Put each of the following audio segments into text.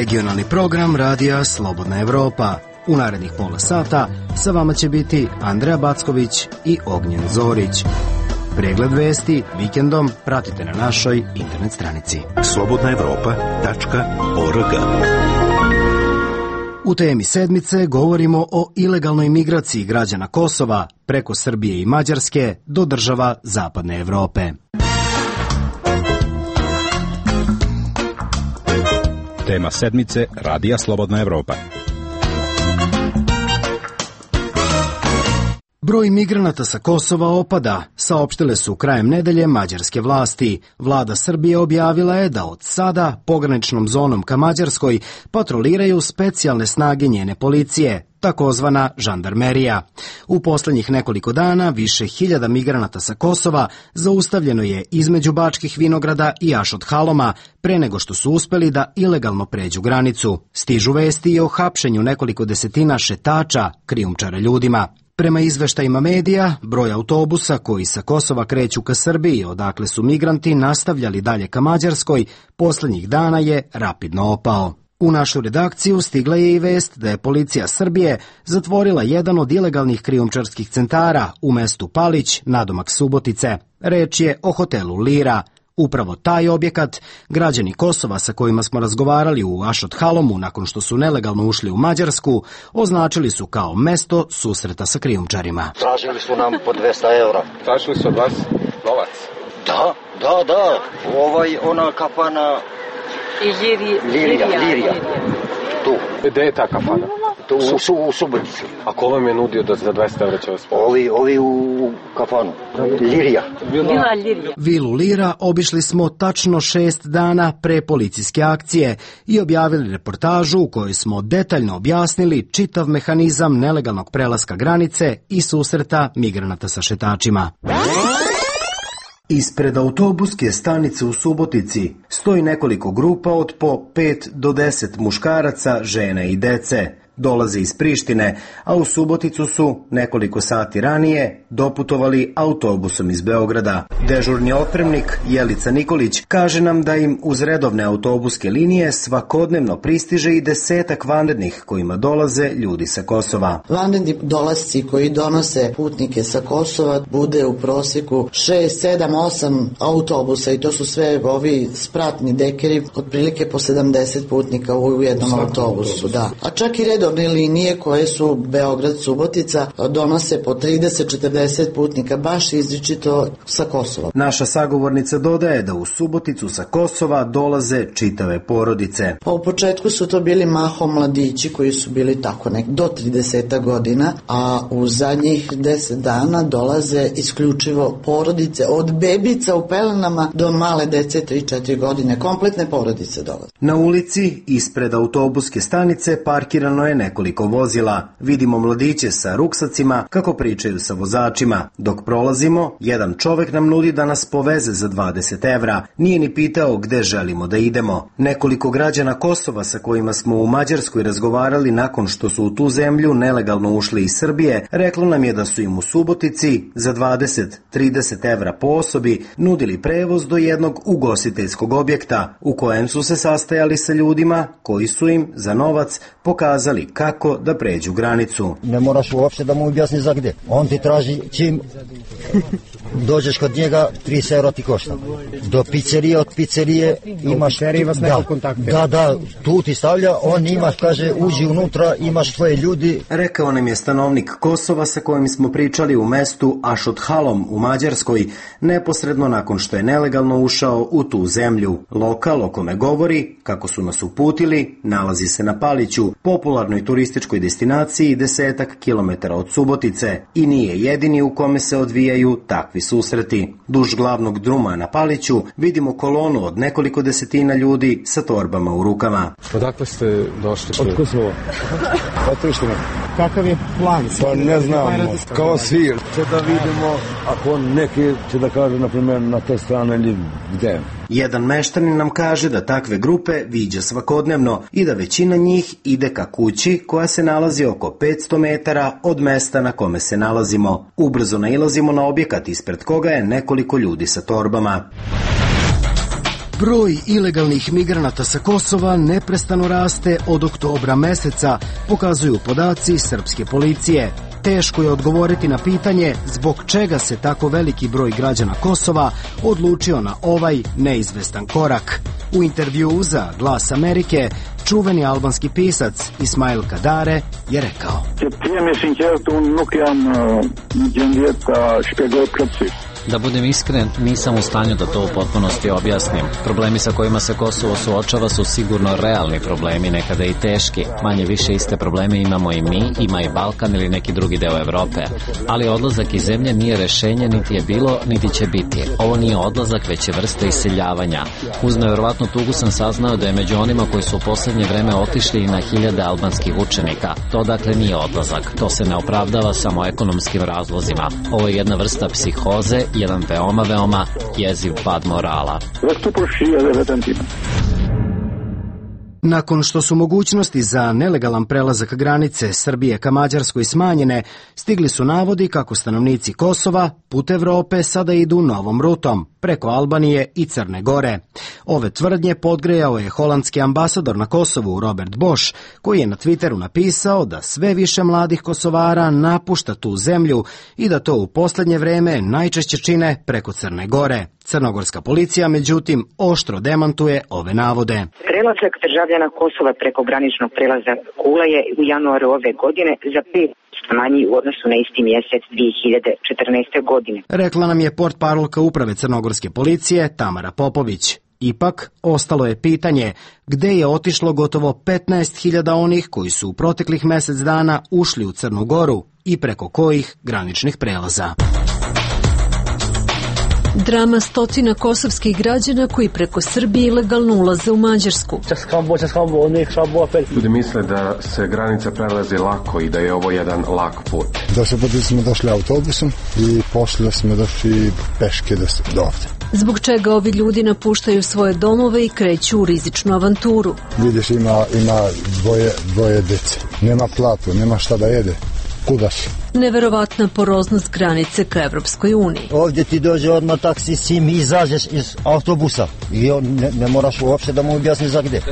Regionalni program Radija Slobodna Evropa. U narednih pola sata sa vama će biti Andreja Backović i Ognjen Zorić. Pregled vesti vikendom pratite na našoj internet stranici slobodnaevropa.org. U temi sedmice govorimo o ilegalnoj migraciji građana Kosova preko Srbije i Mađarske do država Zapadne Evrope. Tema sedmice Radija Slobodna Evropa. Broj migranata sa Kosova opada, saopštile su krajem nedelje mađarske vlasti. Vlada Srbije objavila je da od sada pograničnom zonom ka Mađarskoj patroliraju specijalne snage njene policije, takozvana žandarmerija. U poslednjih nekoliko dana više hiljada migranata sa Kosova zaustavljeno je između Bačkih Vinograda i Ašot-Haloma pre nego što su uspeli da ilegalno pređu granicu. Stižu vesti i o hapšenju nekoliko desetina šetača, krijumčara ljudima. Prema izveštajima medija, broj autobusa koji sa Kosova kreću ka Srbiji, odakle su migranti nastavljali dalje ka Mađarskoj, poslednjih dana je rapidno opao. U našu redakciju stigla je i vest da je policija Srbije zatvorila jedan od ilegalnih krijumčarskih centara u mestu Palić, nadomak Subotice. Reč je o hotelu Lira. Upravo taj objekat građani Kosova sa kojima smo razgovarali u Ašot-Halomu nakon što su nelegalno ušli u Mađarsku označili su kao mesto susreta sa krijumčarima. Tražili su nam po 200 evra. Tražili su od vas novac? Da. Ona kafana... Lirija. Tu. Gde je ta kafana? Tu u Subotici. A ko vam je nudio da za 200 evra će vas... Ovi u kafanu. Lirija. Vilu Lira obišli smo tačno 6 dana pre policijske akcije i objavili reportažu u kojoj smo detaljno objasnili čitav mehanizam nelegalnog prelaska granice i susreta migranata sa šetačima. Ispred autobuske stanice u Subotici stoji nekoliko grupa od po 5 do 10 muškaraca, žena i dece. Dolaze iz Prištine, a u Suboticu su nekoliko sati ranije doputovali autobusom iz Beograda. Dežurni otpremnik Jelica Nikolić kaže nam da im uz redovne autobuske linije svakodnevno pristiže i 10-ak vanrednih kojima dolaze ljudi sa Kosova. Vanredni dolasci koji donose putnike sa Kosova bude u prosjeku 6, 7, 8 autobusa i to su sve ovi spratni dekeri, otprilike po 70 putnika u jednom autobusu. Da. A čak i redovne linije koje su Beograd-Subotica donose po 30-40 putnika, baš izričito sa Kosova. Naša sagovornica dodaje da u Suboticu sa Kosova dolaze čitave porodice. U početku su to bili mahom mladići koji su bili tako do 30 godina, a u zadnjih 10 dana dolaze isključivo porodice, od bebica u pelenama do male dece 3-4 godine, kompletne porodice dolaze. Na ulici ispred autobuske stanice parkirano je nekoliko vozila. Vidimo mladiće sa ruksacima kako pričaju sa vozačima. Dok prolazimo, jedan čovek nam nudi da nas poveze za 20 evra. Nije ni pitao gde želimo da idemo. Nekoliko građana Kosova sa kojima smo u Mađarskoj razgovarali nakon što su u tu zemlju nelegalno ušli iz Srbije, reklo nam je da su im u Subotici za 20-30 evra po osobi nudili prevoz do jednog ugostiteljskog objekta u kojem su se sastajali sa ljudima koji su im za novac pokazali kako da pređu granicu. Ne moraš uopšte da mu objasni za gde. On ti traži čim dođeš kod njega, 30 evra ti košta. Do pizzerije, od pizzerije imaš... Da, tu ti stavlja, on imaš, kaže, uđi unutra, imaš tvoje ljudi. Rekao nam je stanovnik Kosova sa kojim smo pričali u mestu Ašot-Halom u Mađarskoj, neposredno nakon što je nelegalno ušao u tu zemlju. Lokal o kome govori, kako su nas uputili, nalazi se na Paliću, popularnoj turističkoj destinaciji 10 kilometara od Subotice i nije jedini u kome se odvijaju takvi susreti. Duž glavnog druma na Paliću vidimo kolonu od nekoliko desetina ljudi sa torbama u rukama. Odakle ste došli? Od Kosova. Od Prištine. Kakav je plan? Pa ne znamo. Kao svi. Će da vidimo ako neki će da kaže, na primjer, na te strane ili gde. Jedan meštanin nam kaže da takve grupe viđa svakodnevno i da većina njih ide ka kući koja se nalazi oko 500 metara od mesta na kome se nalazimo. Ubrzo nailazimo na objekat ispred koga je nekoliko ljudi sa torbama. Broj ilegalnih migranata sa Kosova neprestano raste od oktobra meseca, pokazuju podaci srpske policije. Teško je odgovoriti na pitanje zbog čega se tako veliki broj građana Kosova odlučio na ovaj neizvestan korak. U intervjuu za Glas Amerike, čuveni albanski pisac Ismail Kadare je rekao: Da budem iskren, nisam u stanju da to u potpunosti objasnim. Problemi sa kojima se Kosovo suočava su sigurno realni problemi, nekada i teški. Manje više iste probleme imamo i mi, ima i Balkan ili neki drugi deo Evrope. Ali odlazak iz zemlje nije rešenje, niti je bilo, niti će biti. Ovo nije odlazak, već je vrsta iseljavanja. Uz nevjerovatnu tugu sam saznao da je među onima koji su u poslednje vreme otišli i na hiljade albanskih učenika. To dakle nije odlazak. To se ne opravdava samo ekonomskim razlozima. Ovo je jedna vrsta psihoze, jedan veoma jeziv pad morala. Nakon što su mogućnosti za nelegalan prelazak granice Srbije ka Mađarskoj smanjene, stigli su navodi kako stanovnici Kosova put Evrope sada idu novom rutom, preko Albanije i Crne Gore. Ove tvrdnje podgrejao je holandski ambasador na Kosovu Robert Bosch, koji je na Twitteru napisao da sve više mladih Kosovara napušta tu zemlju i da to u poslednje vreme najčešće čine preko Crne Gore. Crnogorska policija, međutim, oštro demantuje ove navode. Prelazak državljana Kosova preko graničnog prelaza Kula je u januaru ove godine za 5% manji u odnosu na isti mjesec 2014. godine. Rekla nam je portparolka uprave Crnogorske policije Tamara Popović. Ipak, ostalo je pitanje gde je otišlo gotovo 15.000 onih koji su u proteklih mesec dana ušli u Crnu Goru i preko kojih graničnih prelaza. Drama stotina kosovskih građana koji preko Srbije ilegalno ulaze u Mađarsku. Ljudi misle da se granica prelazi lako i da je ovo jedan lak put. Došli put smo došli autobusom i poslije smo došli peške do ovde. Zbog čega ovi ljudi napuštaju svoje domove i kreću u rizičnu avanturu. Vidiš, ima dvoje dece. Nema platu, nema šta da jede. Kuda si? Neverovatna poroznost granice ka Evropskoj uniji. Ovdje ti dođe odmah taksi, sim, izađeš iz autobusa i ne moraš uopšte da mu objasni za gde.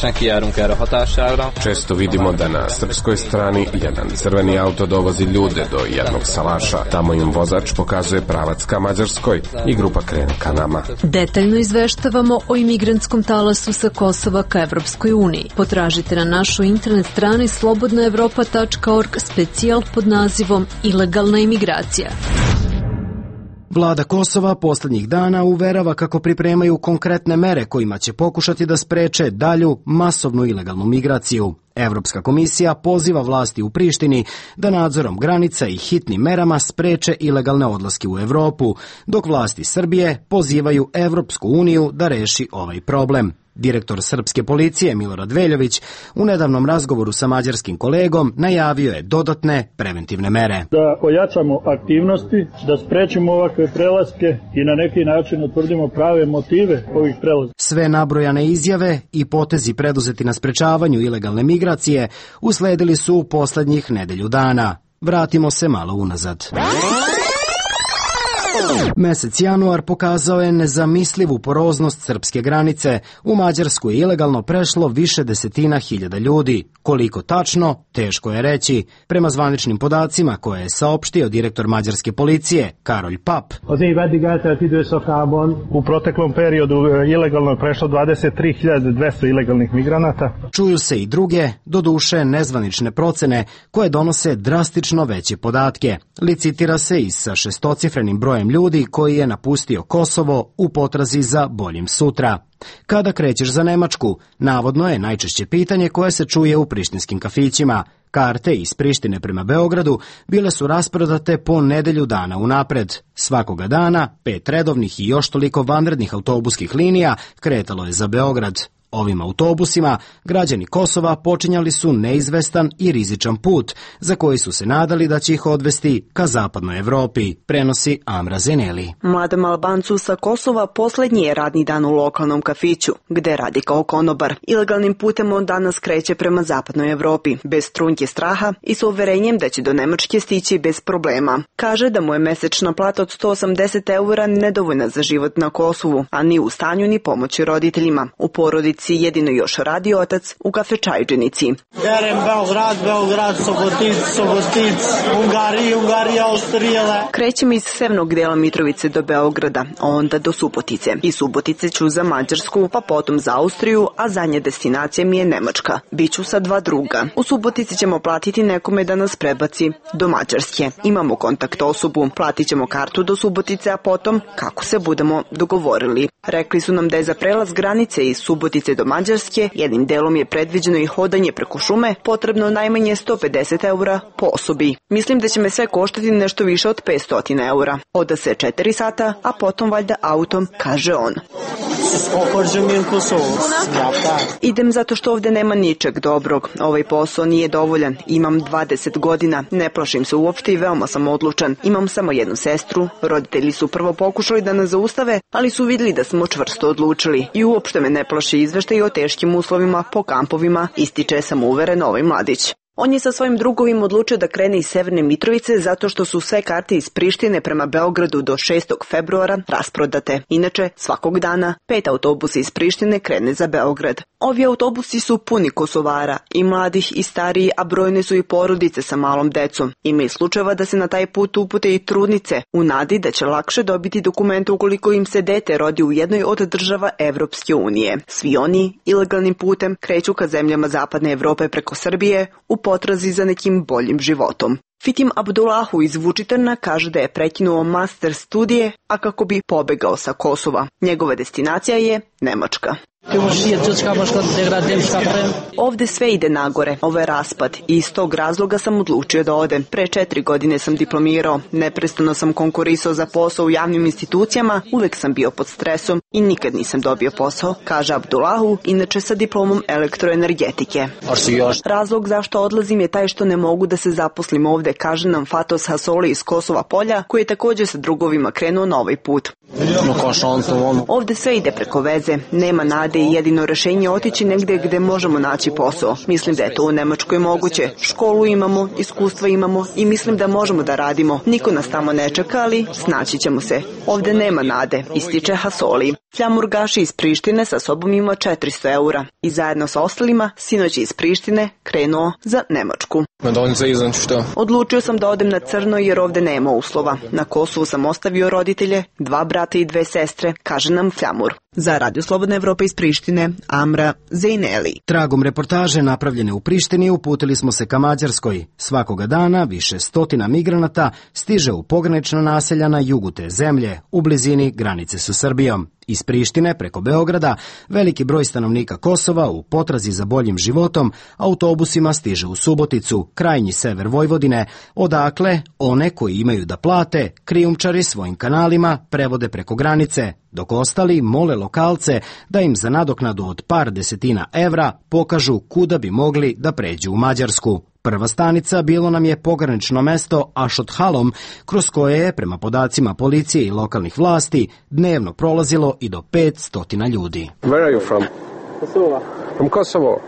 Često vidimo da na srpskoj strani jedan crveni auto dovozi ljude do jednog salaša. Tamo im vozač pokazuje pravac ka Mađarskoj i grupa krene ka nama. Detaljno izveštavamo o imigrantskom talasu sa Kosova ka Evropskoj uniji. Potražite na našoj internet strani slobodnaevropa.org specijal pod nazivom Ilegalna imigracija. Vlada Kosova poslednjih dana uverava kako pripremaju konkretne mere kojima će pokušati da spreče dalju masovnu ilegalnu migraciju. Evropska komisija poziva vlasti u Prištini da nadzorom granica i hitnim merama spreče ilegalne odlaske u Evropu, dok vlasti Srbije pozivaju Evropsku uniju da reši ovaj problem. Direktor srpske policije Milorad Veljović u nedavnom razgovoru sa mađarskim kolegom najavio je dodatne preventivne mere. Da ojačamo aktivnosti, da sprečimo ovakve prelaske i na neki način utvrdimo prave motive ovih prelaska. Sve nabrojane izjave i potezi preduzeti na sprečavanju ilegalne migracije usledili su u poslednjih nedelju dana. Vratimo se malo unazad. Mesec januar pokazao je nezamislivu poroznost srpske granice. U Mađarsku je ilegalno prešlo više desetina hiljada ljudi. Koliko tačno, teško je reći. Prema zvaničnim podacima koje je saopštio direktor mađarske policije, Karolj Pap. U proteklom periodu ilegalno je prešlo 23.200 ilegalnih migranata. Čuju se i druge, doduše nezvanične procene, koje donose drastično veće podatke. Licitira se i sa šestocifrenim brojem ljudi koji je napustio Kosovo u potrazi za boljim sutra. Kada krećeš za Nemačku, navodno je najčešće pitanje koje se čuje u prištinskim kafićima. Karte iz Prištine prema Beogradu bile su rasprodate po nedelju dana unapred. Svakoga dana 5 redovnih i još toliko vanrednih autobuskih linija kretalo je za Beograd. Ovim autobusima građani Kosova počinjali su neizvestan i rizičan put za koji su se nadali da će ih odvesti ka zapadnoj Evropi, prenosi Amra Zeneli. Mladom Albancu sa Kosova poslednji je radni dan u lokalnom kafiću, gde radi kao konobar. Ilegalnim putem on danas kreće prema zapadnoj Evropi, bez trunke straha i sa uverenjem da će do Nemačke stići bez problema. Kaže da mu je mesečna plata od 180 eura nedovoljna za život na Kosovu, a ni u stanju ni pomoći roditeljima. U porodici jedino još radi otac u kafečajđenici. Beograd, Subotic, Ungarija, Austrija. Krećem iz severnog dela Mitrovice do Beograda, a onda do Subotice. Iz Subotice ću za Mađarsku, pa potom za Austriju, a zadnja destinacija mi je Nemačka. Biću sa 2 druga. U Subotici ćemo platiti nekome da nas prebaci do Mađarske. Imamo kontakt osobu, platit ćemo kartu do Subotice, a potom kako se budemo dogovorili. Rekli su nam da je za prelaz granice iz Subotice do Mađarske, jednim delom je predviđeno i hodanje preko šume, potrebno najmanje 150 eura po osobi. Mislim da će me sve koštati nešto više od 500 eura. Oda se 4 sata, a potom valjda autom, kaže on. Idem zato što ovde nema ničeg dobrog. Ovaj posao nije dovoljan. Imam 20 godina, ne plašim se uopšte i veoma sam odlučan. Imam samo jednu sestru. Roditelji su prvo pokušali da nas zaustave, ali su vidjeli da smo čvrsto odlučili. I uopšte me ne plaši izveštaj o teškim uslovima po kampovima, ističe samouveren ovaj mladić. On je sa svojim drugovim odlučio da krene iz Severne Mitrovice zato što su sve karte iz Prištine prema Beogradu do 6. februara rasprodate. Inače, svakog dana 5 autobusa iz Prištine krene za Beograd. Ovi autobusi su puni Kosovara, i mladih i stariji, a brojne su i porodice sa malom decom. Ima i slučajeva da se na taj put upute i trudnice, u nadi da će lakše dobiti dokumente ukoliko im se dete rodi u jednoj od država Evropske unije. Svi oni ilegalnim putem kreću ka zemljama zapadne Evrope preko Srbije u potrazi za nekim boljim životom. Fitim Abdullahu iz Vučitrna kaže da je prekinuo master studije, a kako bi pobegao sa Kosova. Njegova destinacija je Nemačka. Ovde sve ide nagore, ovo je raspad i iz tog razloga sam odlučio da odem. Pre 4 godine sam diplomirao, neprestano sam konkurisao za posao u javnim institucijama, uvek sam bio pod stresom i nikad nisam dobio posao, kaže Abdullahu, inače sa diplomom elektroenergetike. Razlog zašto odlazim je taj što ne mogu da se zaposlim ovde, kaže nam Fatos Hasoli iz Kosova Polja, koji je također sa drugovima krenuo na ovaj put. Ovde sve ide preko veze, nema nade i jedino rešenje otići negde gde možemo naći posao. Mislim da je to u Nemačkoj moguće. Školu imamo, iskustva imamo i mislim da možemo da radimo. Niko nas tamo ne čeka, ali snaći ćemo se. Ovde nema nade, ističe Hasoli. Fljamur Gaši iz Prištine sa sobom ima 400 eura i zajedno sa ostalima sinoć iz Prištine krenuo za Nemačku. Odlučio sam da odem na crno jer ovde nema uslova. Na Kosovu sam ostavio roditelje, 2 brata i 2 sestre, kaže nam Fljamur. Za Radio Slobodna Evropa iz Prištine, Amra Zeneli. Tragom reportaže napravljene u Prištini uputili smo se ka Mađarskoj. Svakoga dana više stotina migranata stiže u pogranična naselja na jugu te zemlje, u blizini granice sa Srbijom. Iz Prištine preko Beograda veliki broj stanovnika Kosova u potrazi za boljim životom autobusima stiže u Suboticu, krajnji sever Vojvodine, odakle one koji imaju da plate krijumčari svojim kanalima prevode preko granice, dok ostali mole lokalce da im za nadoknadu od par desetina evra pokažu kuda bi mogli da pređu u Mađarsku. Prva stanica bilo nam je pogranično mesto Ašot Halom, kroz koje je, prema podacima policije i lokalnih vlasti, dnevno prolazilo i do 500 ljudi. Where are you from? Kosovo. From Kosovo.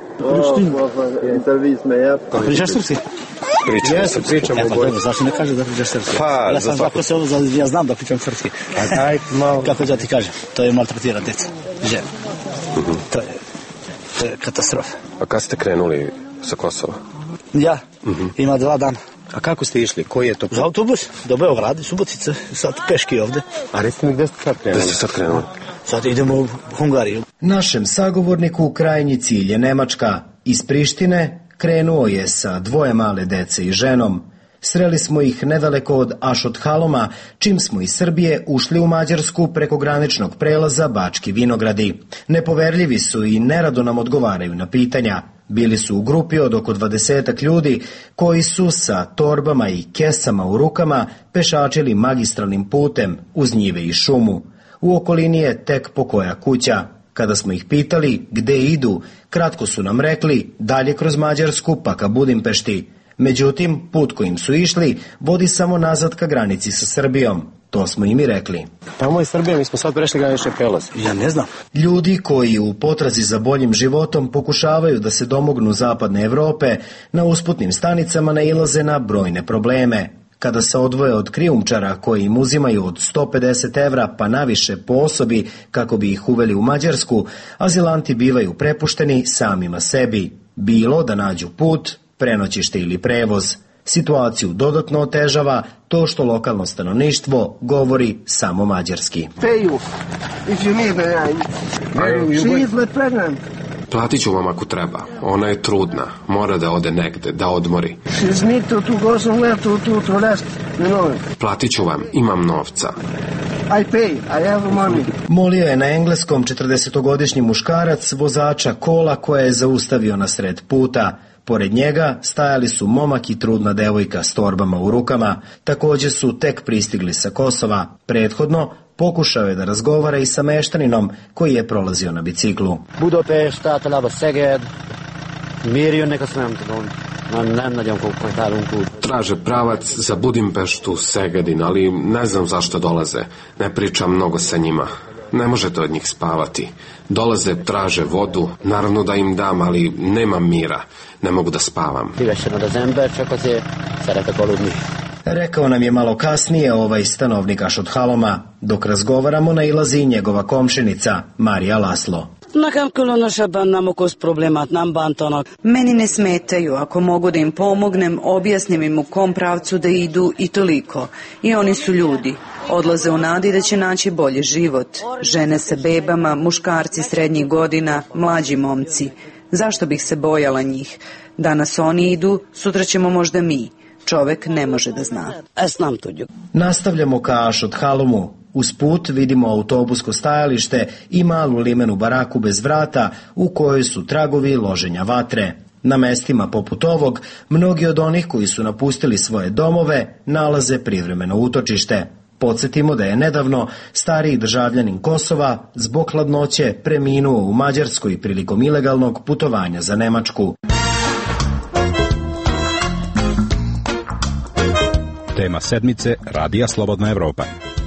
Pričaš srpski? Pričamo. Zašto ne kažeš da pričaš srpski? Pa, ja sam za Kosovo, ja znam da pričam srpski. Kako da ti kažem, to je maltretira deca, žena. To je katastrofa. A kad ste krenuli sa Kosova? Ja, ima 2 dana. A kako ste išli? Koji je to? Za autobus, do Beograda, Subotice, sad peški ovde. A recite mi gde ste sad krenuli? Gde ste sad krenuli? Sad idemo u Hungariju. Našem sagovorniku krajnji cilj je Nemačka. Iz Prištine krenuo je sa 2 male dece i ženom. Sreli smo ih nedaleko od Ašot Haloma, čim smo iz Srbije ušli u Mađarsku preko graničnog prelaza Bački Vinogradi. Nepoverljivi su i nerado nam odgovaraju na pitanja. Bili su u grupi od oko 20 ljudi koji su sa torbama i kesama u rukama pešačili magistralnim putem uz njive i šumu. U okolini je tek pokoja kuća. Kada smo ih pitali gde idu, kratko su nam rekli dalje kroz Mađarsku pa ka Budimpešti. Međutim, put kojim su išli vodi samo nazad ka granici sa Srbijom. To smo im i rekli. Tamo je Srbija, mi smo sad prešli granični prelaz. Ja ne znam. Ljudi koji u potrazi za boljim životom pokušavaju da se domognu zapadne Evrope, na usputnim stanicama nailaze na brojne probleme. Kada se odvoje od krijumčara koji im uzimaju od 150 evra pa naviše po osobi kako bi ih uveli u Mađarsku, azilanti bivaju prepušteni samima sebi. Bilo da nađu put, prenoćište ili prevoz. Situaciju dodatno otežava to što lokalno stanovništvo govori samo mađarski. Platit ću vam ako treba. Ona je trudna. Mora da ode negde, da odmori. Platit ću vam. Imam novca. Molio je na engleskom 40-godišnji muškarac vozača kola koje je zaustavio na sred puta. Pored njega stajali su momak i trudna devojka s torbama u rukama. Također su tek pristigli sa Kosova. Prethodno pokušao je da razgovara i sa meštaninom koji je prolazio na biciklu. Budapest, általában Szeged, miért jönnek, azt nem tudom. Nem nagyon kontaktálunk úgy. Traže pravac za Budimpeštu, Segedin, ali ne znam zašto dolaze. Ne pričam mnogo sa njima. Ne možete od njih spavati. Dolaze, traže vodu, naravno da im dam, ali nemam mira. Ne mogu da spavam. Rekao nam je malo kasnije ovaj stanovnik Ašodhaloma. Dok razgovaramo, nailazi i njegova komšinica, Marija Laslo. Meni ne smetaju, ako mogu da im pomognem, objasnim im u kom pravcu da idu i toliko. I oni su ljudi. Odlaze u nadi da će naći bolji život. Žene sa bebama, muškarci srednjih godina, mlađi momci. Zašto bih se bojala njih? Danas oni idu, sutra ćemo možda mi. Čovek ne može da zna. Nastavljamo ka Ašodhalomu. Uz put vidimo autobusko stajalište i malu limenu baraku bez vrata u kojoj su tragovi loženja vatre. Na mestima poput ovog, mnogi od onih koji su napustili svoje domove nalaze privremeno utočište. Podsjetimo da je nedavno stariji državljanin Kosova zbog hladnoće preminuo u Mađarskoj prilikom ilegalnog putovanja za Nemačku. Tema sedmice Radija Slobodna Evropa.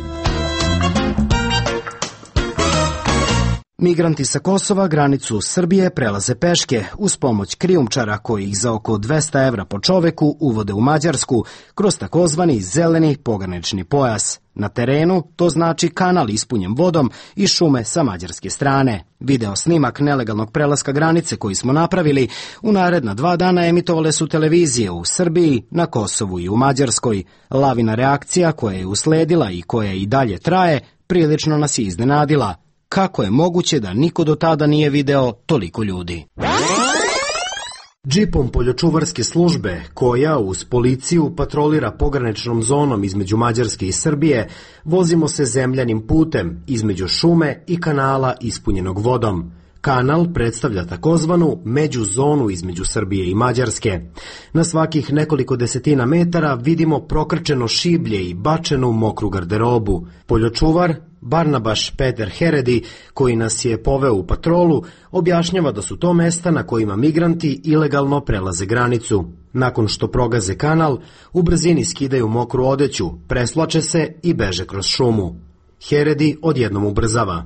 Migranti sa Kosova granicu Srbije prelaze peške uz pomoć krijumčara koji ih za oko 200 evra po čoveku uvode u Mađarsku kroz takozvani zeleni pogranični pojas. Na terenu to znači kanal ispunjen vodom i šume sa mađarske strane. Video snimak nelegalnog prelaska granice koji smo napravili u naredna 2 dana emitovale su televizije u Srbiji, na Kosovu i u Mađarskoj. Lavina reakcija koja je usledila i koja i dalje traje prilično nas je iznenadila. Kako je moguće da niko do tada nije video toliko ljudi? Džipom poljočuvarske službe, koja uz policiju patrolira pograničnom zonom između Mađarske i Srbije, vozimo se zemljanim putem između šume i kanala ispunjenog vodom. Kanal predstavlja takozvanu međuzonu između Srbije i Mađarske. Na svakih nekoliko desetina metara vidimo prokrčeno šiblje i bačenu mokru garderobu. Poljočuvar Barnabaš Peter Heredi, koji nas je poveo u patrolu, objašnjava da su to mesta na kojima migranti ilegalno prelaze granicu. Nakon što progaze kanal, u brzini skidaju mokru odeću, preslače se i beže kroz šumu. Heredi odjednom ubrzava.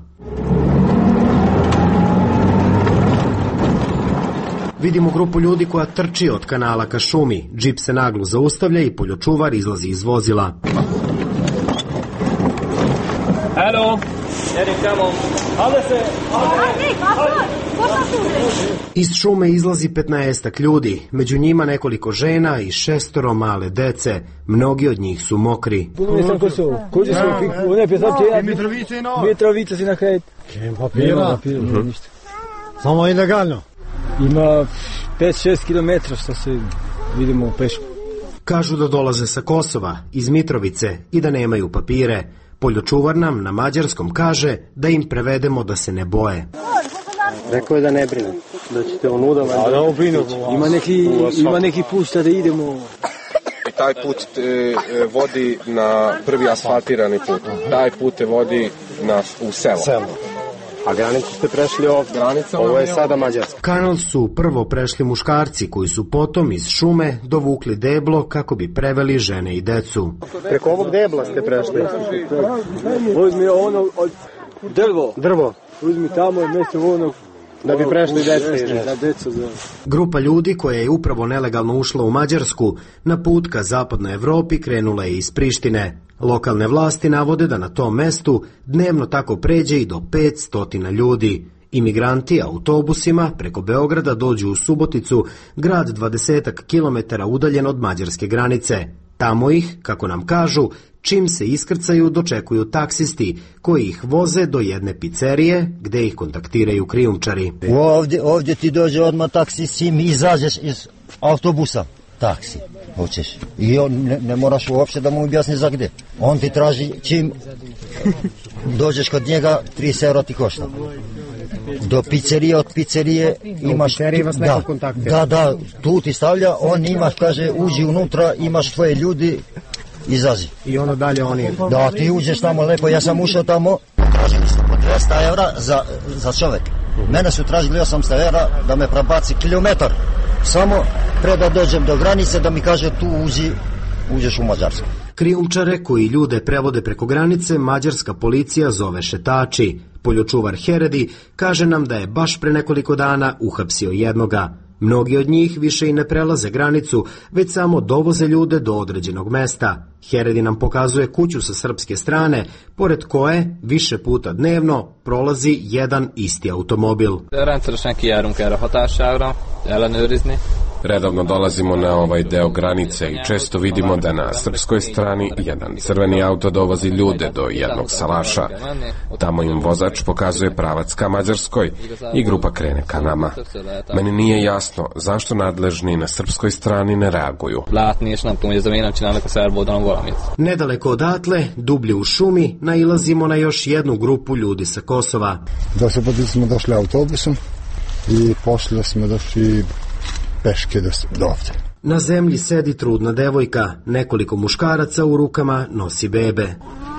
Vidimo grupu ljudi koja trči od kanala ka šumi. Džip se naglo zaustavlja i poljočuvar izlazi iz vozila. Hello, Iz šume izlazi 15 ljudi, među njima nekoliko žena i 6 male dece. Mnogi od njih su mokri. Mitrovica si na hejt. Samo ilegalno. Ima 5-6 km što se vidimo peško. Kažu da dolaze sa Kosova, iz Mitrovice i da nemaju papire. Poljočuvar nam na mađarskom kaže da im prevedemo da se ne boje. Rekao je da ne brine, da ćete onudavati. A da brinu, ima neki put da idemo. Taj put te vodi na prvi asfaltirani put. Taj put te vodi u selo. A granicu ste prešli ovdje. Ovo je sada Mađarska. Kanal su prvo prešli muškarci koji su potom iz šume dovukli deblo kako bi preveli žene i decu. Preko ovog debla ste prešli. Uzmi ono od drvo. Uzmi tamo i mjesto onog da bi prešli deca. Grupa ljudi koja je upravo nelegalno ušla u Mađarsku na put ka zapadnoj Evropi krenula je iz Prištine. Lokalne vlasti navode da na tom mestu dnevno tako pređe i do 500 ljudi. Imigranti autobusima preko Beograda dođu u Suboticu, grad 20 km udaljen od mađarske granice. Tamo ih, kako nam kažu, čim se iskrcaju dočekuju taksisti koji ih voze do jedne pizzerije gde ih kontaktiraju krijumčari. Ovdje ti dođe odmah taksi, sim izađeš iz autobusa. Taksi, hoćeš. I on ne moraš uopšte da mu objasni za gde. On ti traži čim dođeš kod njega, 30 euro ti košta. Do pizzerije, od pizzerije imaš... Da, tu ti stavlja, on imaš, kaže, uđi unutra, imaš tvoje ljudi, izazi. I ono dalje oni... Da, ti uđeš tamo lepo, ja sam ušao tamo, tražili su po 200 eura za čovjek. Mene su tražili 800 eura da me prebaci kilometar. Samo pre da dođem do granice da mi kaže tu uđeš u Mađarsku. Krijumčare koji ljude prevode preko granice mađarska policija zove šetači. Poljočuvar Heredi kaže nam da je baš pre nekoliko dana uhapsio jednoga. Mnogi od njih više i ne prelaze granicu, već samo dovoze ljude do određenog mesta. Heredi nam pokazuje kuću sa srpske strane, pored koje više puta dnevno prolazi jedan isti automobil. Redovno dolazimo na ovaj deo granice i često vidimo da na srpskoj strani jedan crveni auto dovozi ljude do jednog salaša. Tamo im vozač pokazuje pravac ka Mađarskoj i grupa krene ka nama. Meni nije jasno zašto nadležni na srpskoj strani ne reaguju. Nedaleko odatle, dublje u šumi, nailazimo na još jednu grupu ljudi sa Kosova. Do Subotice smo došli autobusom i poslije smo došli peške do ovdje. Na zemlji sedi trudna devojka, nekoliko muškaraca u rukama nosi bebe.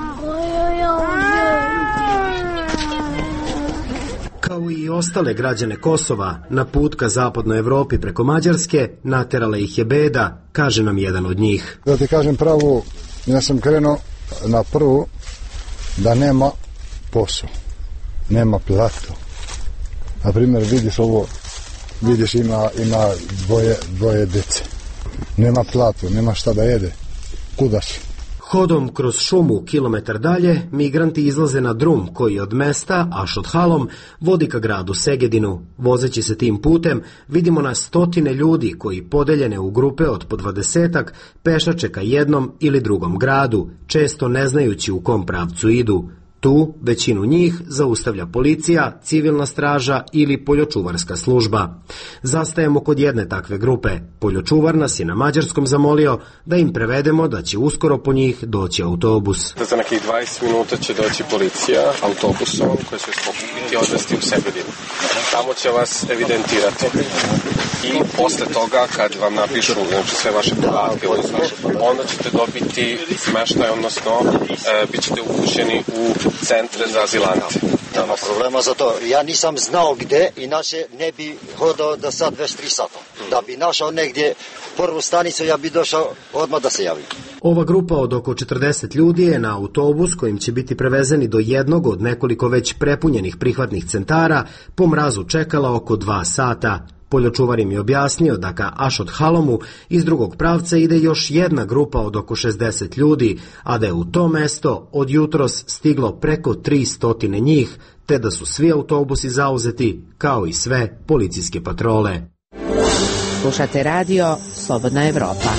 Kao i ostale građane Kosova, na put ka zapadnoj Evropi preko Mađarske, naterala ih je beda, kaže nam jedan od njih. Da ti kažem pravu, ja sam krenuo na prvu da nema posao, nema platu. Na primjer, vidiš ima dvoje dece. Nema platu, nema šta da jede. Kuda si? Hodom kroz šumu kilometar dalje, migranti izlaze na drum koji od mesta Ašodhalom vodi ka gradu Segedinu. Vozeći se tim putem, vidimo na stotine ljudi koji podeljene u grupe od po 20-ak pešače ka jednom ili drugom gradu, često ne znajući u kom pravcu idu. Tu većinu njih zaustavlja policija, civilna straža ili poljočuvarska služba. Zastajemo kod jedne takve grupe. Poljočuvar nas je na mađarskom zamolio da im prevedemo da će uskoro po njih doći autobus. Za nekih 20 minuta će doći policija autobusom koji će skupiti i odvesti u Segedin. Tamo će vas evidentirati. I posle toga, kad vam napišu sve vaše podatke, onda ćete dobiti smeštaj, odnosno bit ćete upućeni u centre za azilante. Nema problema za to. Ja nisam znao gde, inače ne bi hodao da sad već 3 sata. Da bi našao negdje prvu stanicu, ja bi došao odmah da se javim. Ova grupa od oko 40 ljudi je na autobus kojim će biti prevezeni do jednog od nekoliko već prepunjenih prihvatnih centara po mrazu čekala oko 2 sata. Poljočuvar im je objasnio da ka Ašodhalomu iz drugog pravca ide još jedna grupa od oko 60 ljudi, a da je u to mesto od jutros stiglo preko 300 njih, te da su svi autobusi zauzeti, kao i sve policijske patrole. Slušate radio Slobodna Evropa.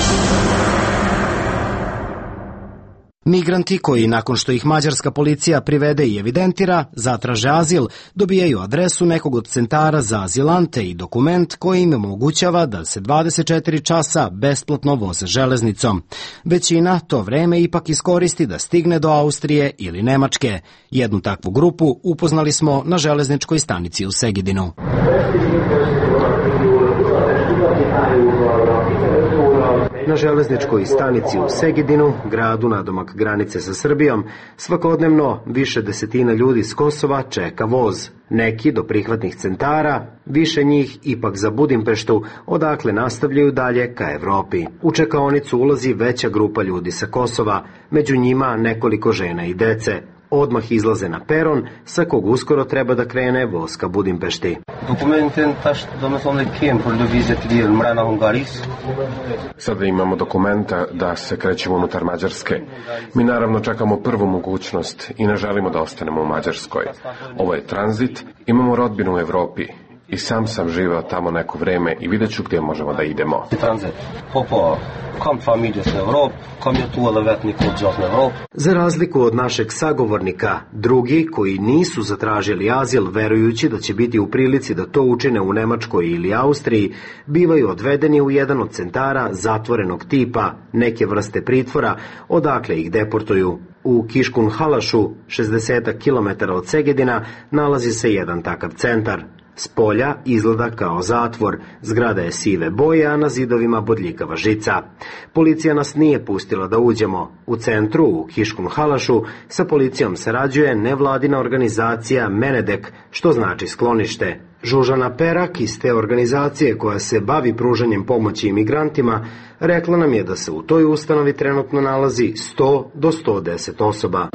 Migranti koji, nakon što ih mađarska policija privede i evidentira, zatraže azil, dobijaju adresu nekog od centara za azilante i dokument koji im omogućava da se 24 časa besplatno voze železnicom. Većina to vreme ipak iskoristi da stigne do Austrije ili Nemačke. Jednu takvu grupu upoznali smo na železničkoj stanici u Segedinu. Na železničkoj stanici u Segedinu, gradu nadomak granice sa Srbijom, svakodnevno više desetina ljudi s Kosova čeka voz. Neki do prihvatnih centara, više njih ipak za Budimpeštu, odakle nastavljaju dalje ka Evropi. U čekaonicu ulazi veća grupa ljudi sa Kosova, među njima nekoliko žena i dece. Odmah izlaze na peron, sa kog uskoro treba da krene voz ka Budimpešti. Sada imamo dokumenta da se krećemo unutar Mađarske. Mi naravno čekamo prvu mogućnost i ne želimo da ostanemo u Mađarskoj. Ovo je tranzit, imamo rodbinu u Evropi. I sam živeo tamo neko vreme i vidjet ću gdje možemo da idemo. Za razliku od našeg sagovornika, drugi koji nisu zatražili azil verujući da će biti u prilici da to učine u Nemačkoj ili Austriji, bivaju odvedeni u jedan od centara zatvorenog tipa, neke vrste pritvora, odakle ih deportuju. U Kiškunhalašu, 60 km od Segedina, nalazi se jedan takav centar. S polja izgleda kao zatvor, zgrada je sive boje, a na zidovima bodljikava žica. Policija nas nije pustila da uđemo. U centru, u Kiškunhalašu, sa policijom sarađuje nevladina organizacija Menedek, što znači sklonište. Žužana Perak iz te organizacije koja se bavi pružanjem pomoći imigrantima rekla nam je da se u toj ustanovi trenutno nalazi 100 do 110 osoba.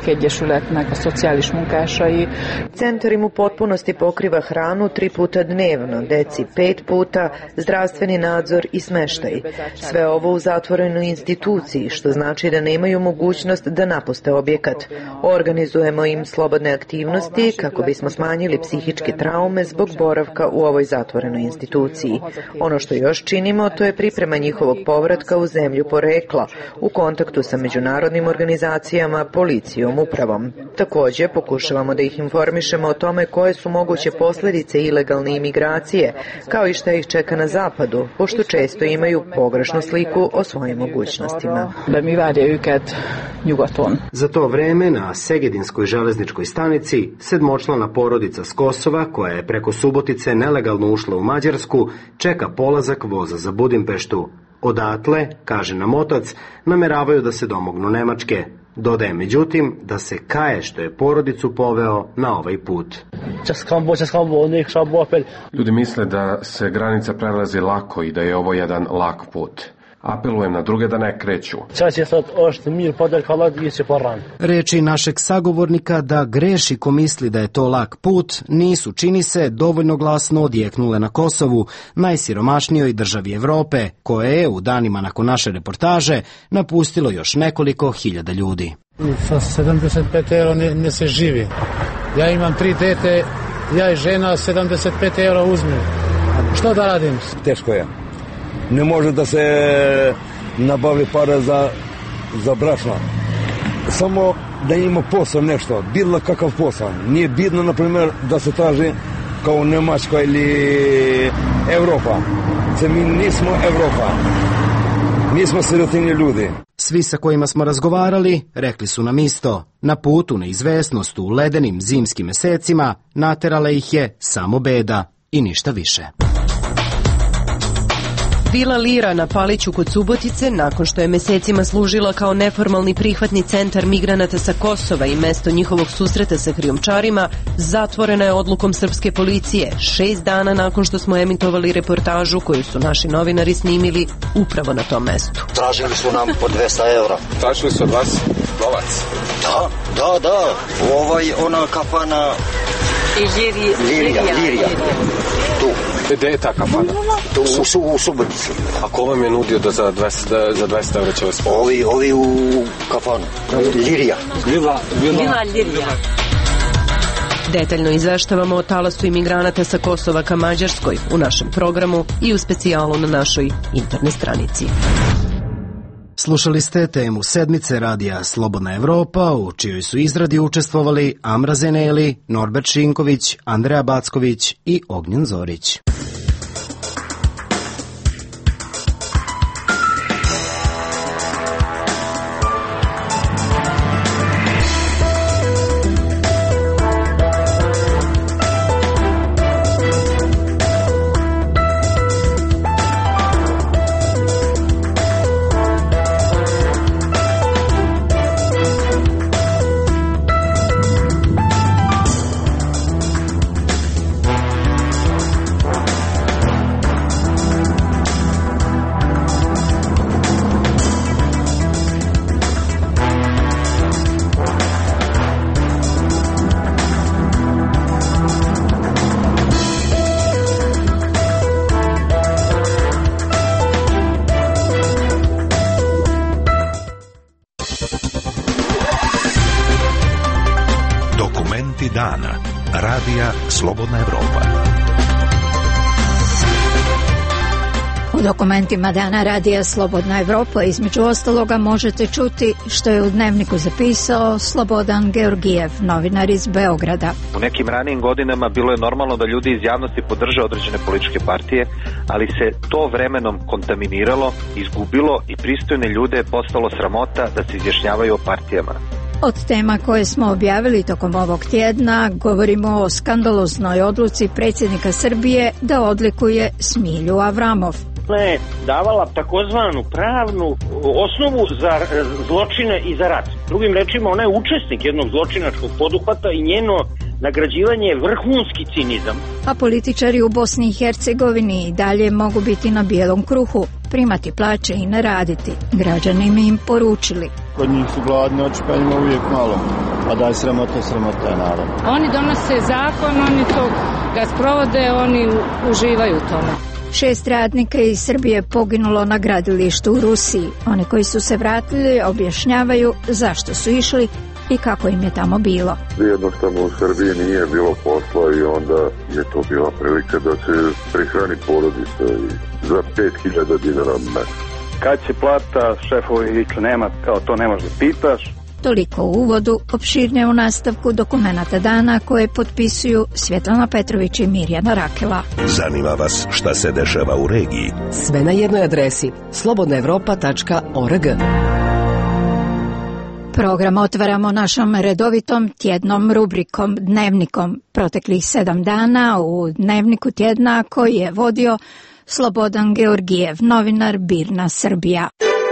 Centar im u potpunosti pokriva hranu 3 puta dnevno, deci 5 puta, zdravstveni nadzor i smeštaj. Sve ovo u zatvorenoj instituciji, što znači da nemaju mogućnost da napuste objekat. Organizujemo im slobodne aktivnosti kako bismo smanjili psihičke traume zbog boravka u ovoj zatvorenoj instituciji. Ono što još činimo, to je priprema njihovog povratka u zemlju porekla, u kontaktu sa međunarodnim organizacijama, policijom, upravom. Također, pokušavamo da ih informišemo o tome koje su moguće posljedice ilegalne imigracije, kao i šta ih čeka na zapadu, pošto često imaju pogrešnu sliku o svojim mogućnostima. Za to vreme na Segedinskoj železničkoj stanici sedmočlana porodica s Kosova, koja je preko Subotice nelegalno ušla u Mađarsku, čeka polazak voza za Budimpeštu. Odatle, kaže nam otac, nameravaju da se domognu Nemačke. Dodaje međutim da se kaje što je porodicu poveo na ovaj put. Ljudi misle da se granica prelazi lako i da je ovo jedan lak put. Apelujem na druge da ne kreću. Reči našeg sagovornika da greši ko misli da je to lak put nisu, čini se, dovoljno glasno odjeknule na Kosovu, najsiromašnijoj državi Evrope, koje je u danima nakon naše reportaže napustilo još nekoliko hiljada ljudi. Sa 75 euro ne se živi. Ja imam 3 dete, ja i žena 75 euro uzmem. Što da radim? Teško je. Ne može da se nabavi para za brašno. Samo da ima posao nešto, bilo kakav posao. Nije bitno, na primjer, da se traži kao Nemačka ili Evropa. Mi nismo Evropa. Mi smo sirotinji ljudi. Svi sa kojima smo razgovarali rekli su nam isto. Na putu neizvesnost u ledenim zimskim mesecima naterala ih je samo beda i ništa više. Vila Lira na Paliću kod Subotice, nakon što je mesecima služila kao neformalni prihvatni centar migranata sa Kosova i mesto njihovog susreta sa krijumčarima, zatvorena je odlukom srpske policije 6 dana nakon što smo emitovali reportažu koju su naši novinari snimili upravo na tom mestu. Tražili su nam po 200 eura. Tražili su od vas novac? Da. Ona kafana... Lirija. Tu. Gde je ta kafana? Tu u Subotici. A ko vam je nudio da za 200 eura će vas pomoći? Ovi u kafanu. Lirija. Vila Lirija. Detaljno izveštavamo o talasu imigranata sa Kosova ka Mađarskoj u našem programu i u specijalu na našoj internet stranici. Slušali ste temu sedmice radija Slobodna Evropa, u čijoj su izradi učestvovali Amra Zeneli, Norbert Šinković, Andreja Backović i Ognjen Zorić. Dokumenti dana. Radija Slobodna Evropa. U dokumentima dana Radija Slobodna Evropa između ostaloga možete čuti što je u dnevniku zapisao Slobodan Georgijev, novinar iz Beograda. U nekim ranijim godinama bilo je normalno da ljudi iz javnosti podrže određene političke partije, ali se to vremenom kontaminiralo, izgubilo i pristojne ljude je postalo sramota da se izjašnjavaju o partijama. Od tema koje smo objavili tokom ovog tjedna govorimo o skandaloznoj odluci predsjednika Srbije da odlikuje Smilju Avramov. Je davala takozvanu pravnu osnovu za zločine i za rat. Drugim rečima, ona je učesnik jednog zločinačkog poduhvata i njeno nagrađivanje je vrhunski cinizam. A političari u Bosni i Hercegovini i dalje mogu biti na bijelom kruhu, primati plaće i ne raditi. Građani im poručili. Kod njih su gladni, oči pa ima uvijek malo. A daj sramota je narod. Oni donose zakon, oni to ga sprovode, oni uživaju u tome. 6 radnika iz Srbije poginulo na gradilištu u Rusiji. Oni koji su se vratili objašnjavaju zašto su išli i kako im je tamo bilo. Jednostavno u Srbiji nije bilo posla i onda je to bila prilika da se prehrani porodica za 5.000 dinara mesečno. Kad će plata, šefovi viču nema, kao to ne možeš da pitaš. Toliko u uvodu, opširnije u nastavku dokumenata dana koje potpisuju Svjetlana Petrović i Mirjana Rakela. Zanima vas šta se dešava u regiji? Sve na jednoj adresi slobodnaevropa.org. Program otvaramo našom redovitom tjednom rubrikom Dnevnikom. Proteklih 7 dana u Dnevniku tjedna koji je vodio Slobodan Georgijev, novinar BIRN Srbija.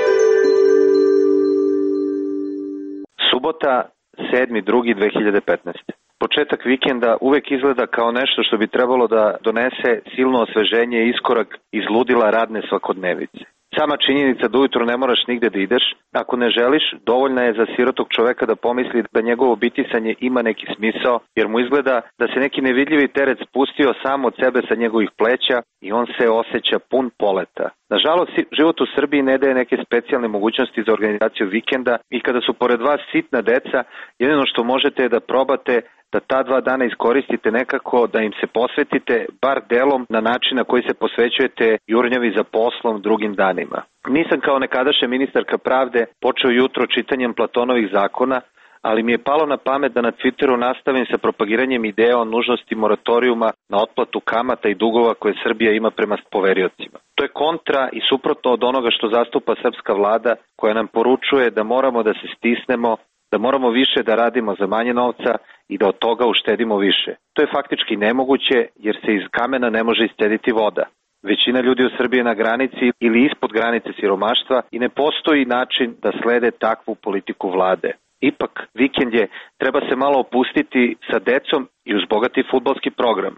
Subota, 7.2.2015. Početak vikenda uvek izgleda kao nešto što bi trebalo da donese silno osveženje i iskorak iz ludila radne svakodnevice. Sama činjenica da ujutro ne moraš nigde da ideš, ako ne želiš, dovoljna je za sirotog čoveka da pomisli da njegovo bitisanje ima neki smisao, jer mu izgleda da se neki nevidljivi teret spustio sam od sebe sa njegovih pleća i on se osjeća pun poleta. Nažalost, život u Srbiji ne daje neke specijalne mogućnosti za organizaciju vikenda i kada su pored vas sitna deca, jedino što možete je da probate da ta 2 dana iskoristite nekako, da im se posvetite, bar delom na način na koji se posvećujete jurnjavi za poslom drugim danima. Nisam kao nekadašnja ministarka pravde počeo jutro čitanjem Platonovih zakona, ali mi je palo na pamet da na Twitteru nastavim sa propagiranjem ideja o nužnosti moratorijuma na otplatu kamata i dugova koje Srbija ima prema poveriocima. To je kontra i suprotno od onoga što zastupa srpska vlada, koja nam poručuje da moramo da se stisnemo, da moramo više da radimo za manje novca i da od toga uštedimo više. To je faktički nemoguće jer se iz kamena ne može iscediti voda. Većina ljudi u Srbiji je na granici ili ispod granice siromaštva i ne postoji način da slede takvu politiku vlade. Ipak, vikend je, treba se malo opustiti sa decom i uz bogati fudbalski program.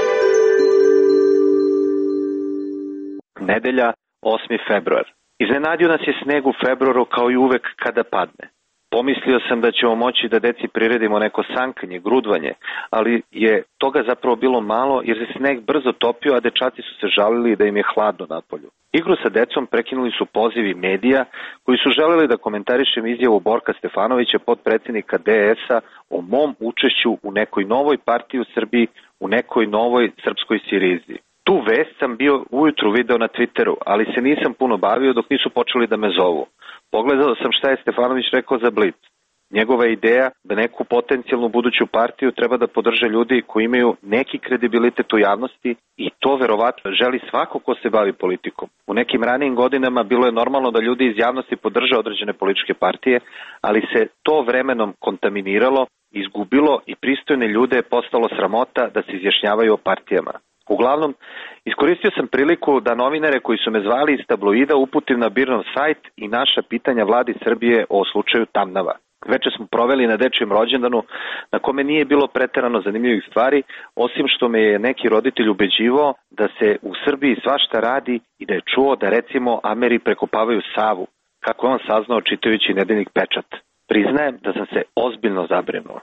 Nedelja, 8. februar. Iznenadio nas je sneg u februaru kao i uvek kada padne. Pomislio sam da ćemo moći da deci priredimo neko sankanje, grudvanje, ali je toga zapravo bilo malo jer se sneg brzo topio, a dečaci su se žalili da im je hladno napolju. Igru sa decom prekinuli su pozivi medija koji su želeli da komentarišem izjavu Borka Stefanovića, potpredsjednika DS-a, o mom učešću u nekoj novoj partiji u Srbiji, u nekoj novoj srpskoj Sirizi. Tu vest sam bio ujutru video na Twitteru, ali se nisam puno bavio dok nisu počeli da me zovu. Pogledao sam šta je Stefanović rekao za Blic. Njegova ideja da neku potencijalnu buduću partiju treba da podrže ljudi koji imaju neki kredibilitet u javnosti i to verovatno želi svako ko se bavi politikom. U nekim ranijim godinama bilo je normalno da ljudi iz javnosti podrže određene političke partije, ali se to vremenom kontaminiralo, izgubilo i pristojne ljude je postalo sramota da se izjašnjavaju o partijama. Uglavnom, iskoristio sam priliku da novinare koji su me zvali iz tabloida uputim na BIRN sajt i naša pitanja vladi Srbije o slučaju Tamnava. Veče smo proveli na dečijem rođendanu na kome nije bilo preterano zanimljivih stvari, osim što me je neki roditelj ubeđivao da se u Srbiji svašta radi i da je čuo da recimo Ameri prekopavaju Savu, kako je on saznao čitajući nedeljnik Pečat. Priznajem da sam se ozbiljno zabrinuo.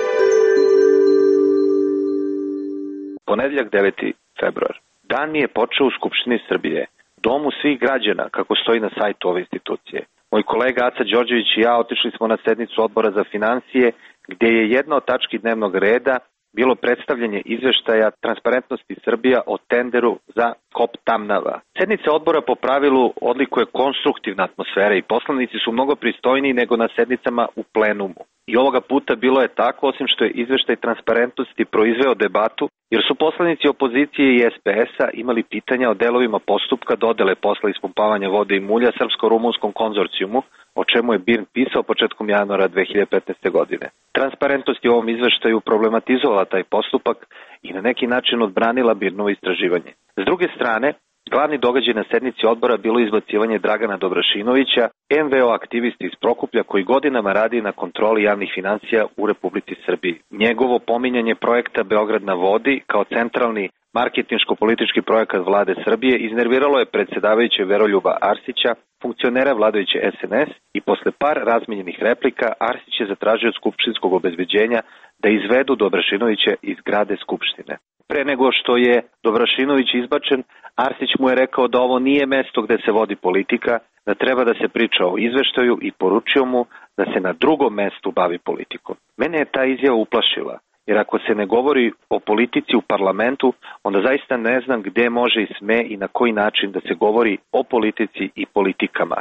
Ponedjeljak 9. februar. Dan mi je počeo u Skupštini Srbije, domu svih građana, kako stoji na sajtu ove institucije. Moj kolega Aca Đorđević i ja otišli smo na sednicu odbora za finansije gdje je jedna od tački dnevnog reda bilo predstavljanje izveštaja Transparentnosti Srbija o tenderu za Kop Tamnava. Sednica odbora po pravilu odlikuje konstruktivna atmosfera i poslanici su mnogo pristojniji nego na sednicama u plenumu. I ovoga puta bilo je tako, osim što je izveštaj Transparentnosti proizveo debatu, jer su poslanici opozicije i SPS-a imali pitanja o delovima postupka dodele posla ispumpavanja vode i mulja Srpsko-rumunskom konzorcijumu, o čemu je BIRN pisao početkom januara 2015. godine. Transparentnost je u ovom izveštaju problematizovala taj postupak i na neki način odbranila BIRN-ovo istraživanje. S druge strane, glavni događaj na sednici odbora bilo izbacivanje Dragana Dobrašinovića, MVO aktivisti iz Prokuplja koji godinama radi na kontroli javnih financija u Republici Srbiji. Njegovo pominjanje projekta Beograd na vodi kao centralni marketinško-politički projekat vlade Srbije iznerviralo je predsjedavajuće Veroljuba Arsića, funkcionera vladajuće SNS, i posle par razmenjenih replika Arsić je zatražio od skupštinskog obezbeđenja da izvedu Dobrašinovića iz zgrade Skupštine. Pre nego što je Dobrašinović izbačen, Arsić mu je rekao da ovo nije mesto gde se vodi politika, da treba da se priča o izveštaju i poručio mu da se na drugom mestu bavi politikom. Mene je ta izjava uplašila, jer ako se ne govori o politici u parlamentu, onda zaista ne znam gde može i sme i na koji način da se govori o politici i politikama.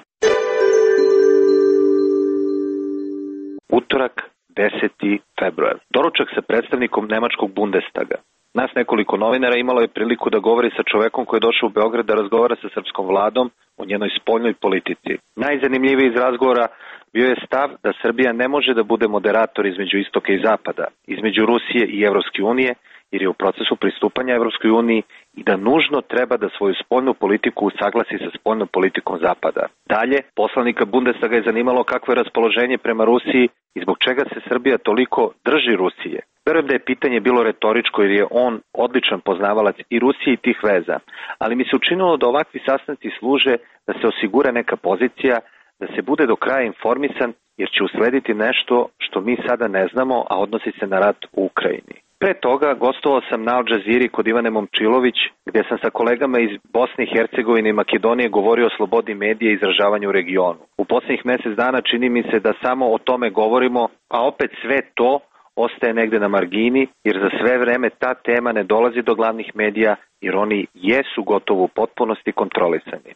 Utorak, 10. februar. Doručak sa predstavnikom Nemačkog Bundestaga. Nas nekoliko novinara imalo je priliku da govori sa čovekom koji je došao u Beograd da razgovara sa srpskom vladom o njenoj spoljnoj politici. Najzanimljiviji iz razgovora bio je stav da Srbija ne može da bude moderator između istoka i zapada, između Rusije i Evropske unije, jer je u procesu pristupanja Evropskoj uniji i da nužno treba da svoju spoljnu politiku usaglasi sa spoljnom politikom zapada. Dalje, poslanika Bundestaga je zanimalo kakvo je raspoloženje prema Rusiji i zbog čega se Srbija toliko drži Rusije. Verujem da je pitanje bilo retoričko jer je on odličan poznavalac i Rusije i tih veza, ali mi se učinilo da ovakvi sastanci služe da se osigura neka pozicija, da se bude do kraja informisan, jer će uslediti nešto što mi sada ne znamo, a odnosi se na rat u Ukrajini. Pre toga gostovao sam na Al Džaziri kod Ivane Momčilović, gde sam sa kolegama iz Bosne i Hercegovine i Makedonije govorio o slobodi medija i izražavanju u regionu. U poslednjih mesec dana čini mi se da samo o tome govorimo, a opet sve to ostaje negde na margini, jer za sve vreme ta tema ne dolazi do glavnih medija, jer oni jesu gotovo u potpunosti kontrolisani.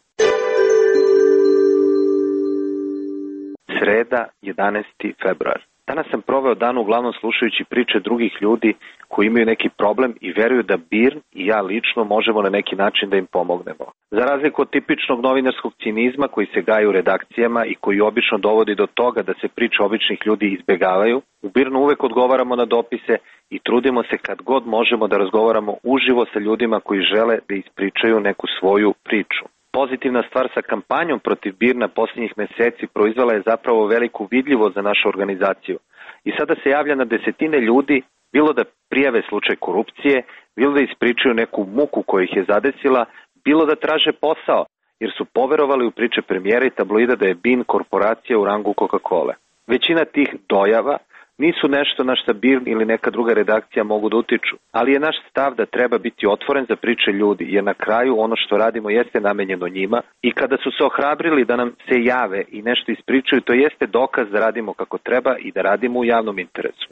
Sreda, 11. februar. Danas sam proveo dan uglavnom slušajući priče drugih ljudi koji imaju neki problem i veruju da BIRN i ja lično možemo na neki način da im pomognemo. Za razliku od tipičnog novinarskog cinizma koji se gaji u redakcijama i koji obično dovodi do toga da se priče običnih ljudi izbegavaju, u BIRN-u uvek odgovaramo na dopise i trudimo se kad god možemo da razgovaramo uživo sa ljudima koji žele da ispričaju neku svoju priču. Pozitivna stvar sa kampanjom protiv BIRN-a posljednjih meseci proizvela je zapravo veliku vidljivost za našu organizaciju. I sada se javlja na desetine ljudi, bilo da prijave slučaj korupcije, bilo da ispričaju neku muku koja ih je zadesila, bilo da traže posao, jer su poverovali u priče premijera i tabloida da je BIRN korporacija u rangu Coca-Cola. Većina tih dojava nisu nešto na šta BIRN ili neka druga redakcija mogu da utiču, ali je naš stav da treba biti otvoren za priče ljudi, jer na kraju ono što radimo jeste namenjeno njima i kada su se ohrabrili da nam se jave i nešto ispričaju, to jeste dokaz da radimo kako treba i da radimo u javnom interesu.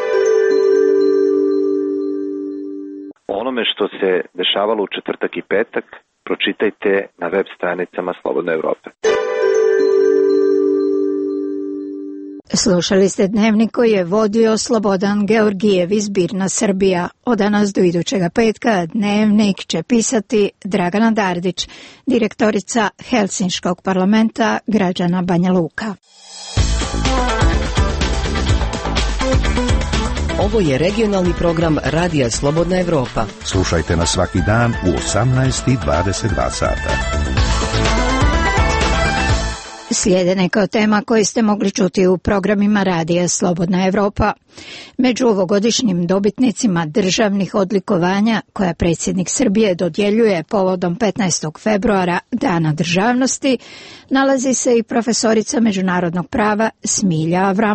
O onome što se dešavalo u četvrtak i petak pročitajte na web stranicama Slobodne Evrope. Slušali ste dnevnik koji je vodio Slobodan Georgijev iz BIRN-a Srbija. Od danas do idućega petka dnevnik će pisati Dragana Dardić, direktorica Helsinškog parlamenta građana Banja Luka. Ovo je regionalni program Radija Slobodna Evropa. Slušajte nas svaki dan u 18:22 sata. Slijede neka od tema koje ste mogli čuti u programima Radija Slobodna Evropa. Među ovogodišnjim dobitnicima državnih odlikovanja koja predsjednik Srbije dodjeljuje povodom 15. februara, Dana državnosti, nalazi se i profesorica međunarodnog prava Smilja Avramov,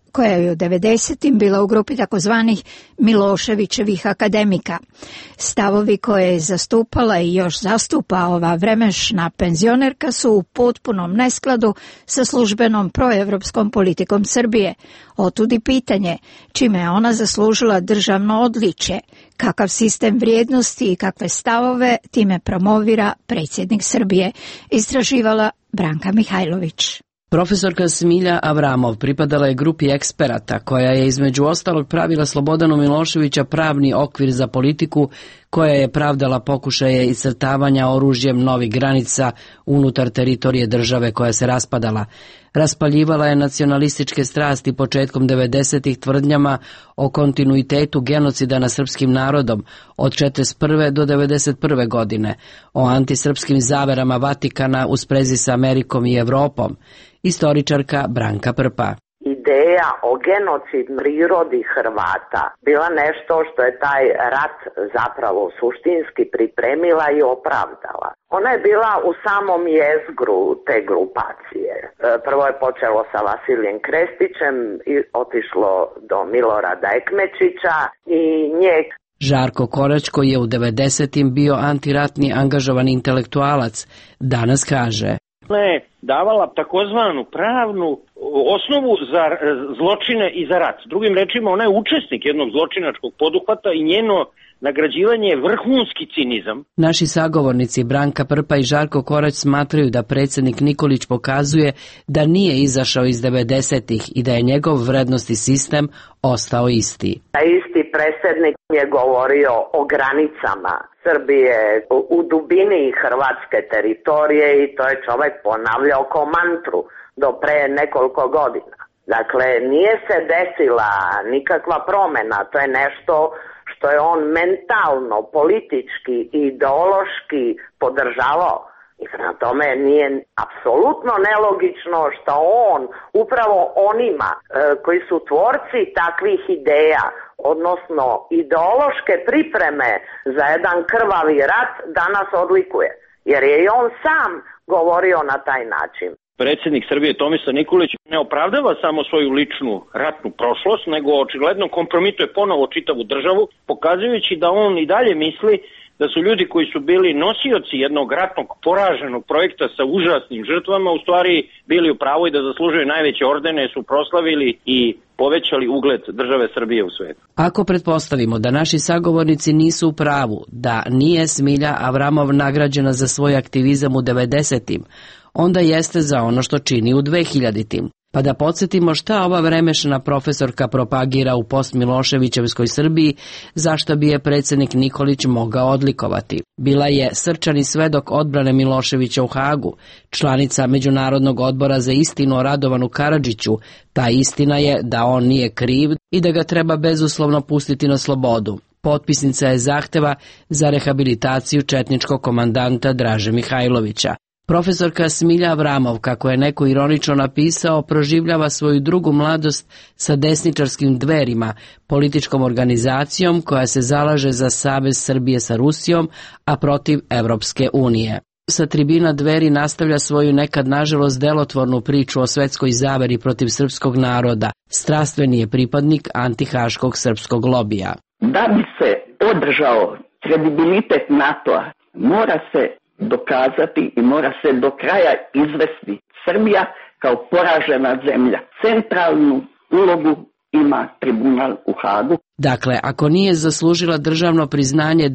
koja je u 90. bila u grupi takozvanih Miloševićevih akademika. Stavovi koje je zastupala i još zastupa ova vremešna penzionerka su u potpunom neskladu sa službenom proevropskom politikom Srbije. Otudi pitanje čime je ona zaslužila državno odličje, kakav sistem vrijednosti i kakve stavove time promovira predsjednik Srbije, istraživala Branka Mihajlović. Profesorka Smilja Avramov pripadala je grupi eksperata koja je između ostalog pravila Slobodanu Miloševića pravni okvir za politiku koja je pravdala pokušaje iscrtavanja oružjem novih granica unutar teritorije države koja se raspadala. Raspaljivala je nacionalističke strasti početkom 90-ih tvrdnjama o kontinuitetu genocida nad srpskim narodom od 1941. do 1991. godine, o antisrpskim zaverama Vatikana u sprezi sa Amerikom i Evropom. Istoričarka Branka Prpa. Ideja o genocidnoj prirodi Hrvata bila nešto što je taj rat zapravo suštinski pripremila i opravdala. Ona je bila u samom jezgru te grupacije. Prvo je počelo sa Vasilijem Krestićem i otišlo do Milorada Ekmečića i njeg. Žarko Korać, koji je u 90-im bio antiratni angažovani intelektualac, danas kaže: Ona je davala takozvanu pravnu osnovu za zločine i za rat. Drugim rečima, ona je učesnik jednog zločinačkog poduhvata i njeno nagrađivanje je vrhunski cinizam. Naši sagovornici Branka Prpa i Žarko Korać smatraju da predsjednik Nikolić pokazuje da nije izašao iz 90-ih i da je njegov vrednosti sistem ostao isti. Isti predsjednik je govorio o granicama Srbije u dubini hrvatske teritorije i to je čovjek ponavljao kao mantru do pre nekoliko godina. Dakle, nije se desila nikakva promjena, to je nešto što je on mentalno, politički i ideološki podržavao. I prema tome nije apsolutno nelogično što on upravo onima koji su tvorci takvih ideja, odnosno ideološke pripreme za jedan krvavi rat, danas odlikuje. Jer je i on sam govorio na taj način. Predsjednik Srbije Tomislav Nikolić ne opravdava samo svoju ličnu ratnu prošlost, nego očigledno kompromituje ponovo čitavu državu, pokazujući da on i dalje misli da su ljudi koji su bili nosioci jednog ratnog poraženog projekta sa užasnim žrtvama u stvari bili u pravu i da zaslužuju najveće ordene, su proslavili i povećali ugled države Srbije u svijetu. Ako pretpostavimo da naši sagovornici nisu u pravu, da nije Smilja Avramov nagrađena za svoj aktivizam u 90-im, onda jeste za ono što čini u 2000-im. Pa da podsjetimo šta ova vremešna profesorka propagira u post-Miloševićevskoj Srbiji, zašto bi je predsjednik Nikolić mogao odlikovati. Bila je srčani svedok odbrane Miloševića u Hagu, članica Međunarodnog odbora za istinu o Radovanu Karadžiću. Ta istina je da on nije kriv i da ga treba bezuslovno pustiti na slobodu. Potpisnica je zahteva za rehabilitaciju četničkog komandanta Draže Mihajlovića. Profesorka Smilja Avramov, kako je neko ironično napisao, proživljava svoju drugu mladost sa desničarskim Dverima, političkom organizacijom koja se zalaže za savez Srbije sa Rusijom, a protiv Evropske unije. Sa tribina Dveri nastavlja svoju nekad nažalost delotvornu priču o svetskoj zaveri protiv srpskog naroda. Strastveni je pripadnik antihaškog srpskog lobija. Da bi se održao kredibilitet NATO-a, mora se dokazati i mora se do kraja izvesti Srbija kao poražena zemlja. Centralnu ulogu ima tribunal u Hagu. Dakle, ako nije zaslužila državno priznanje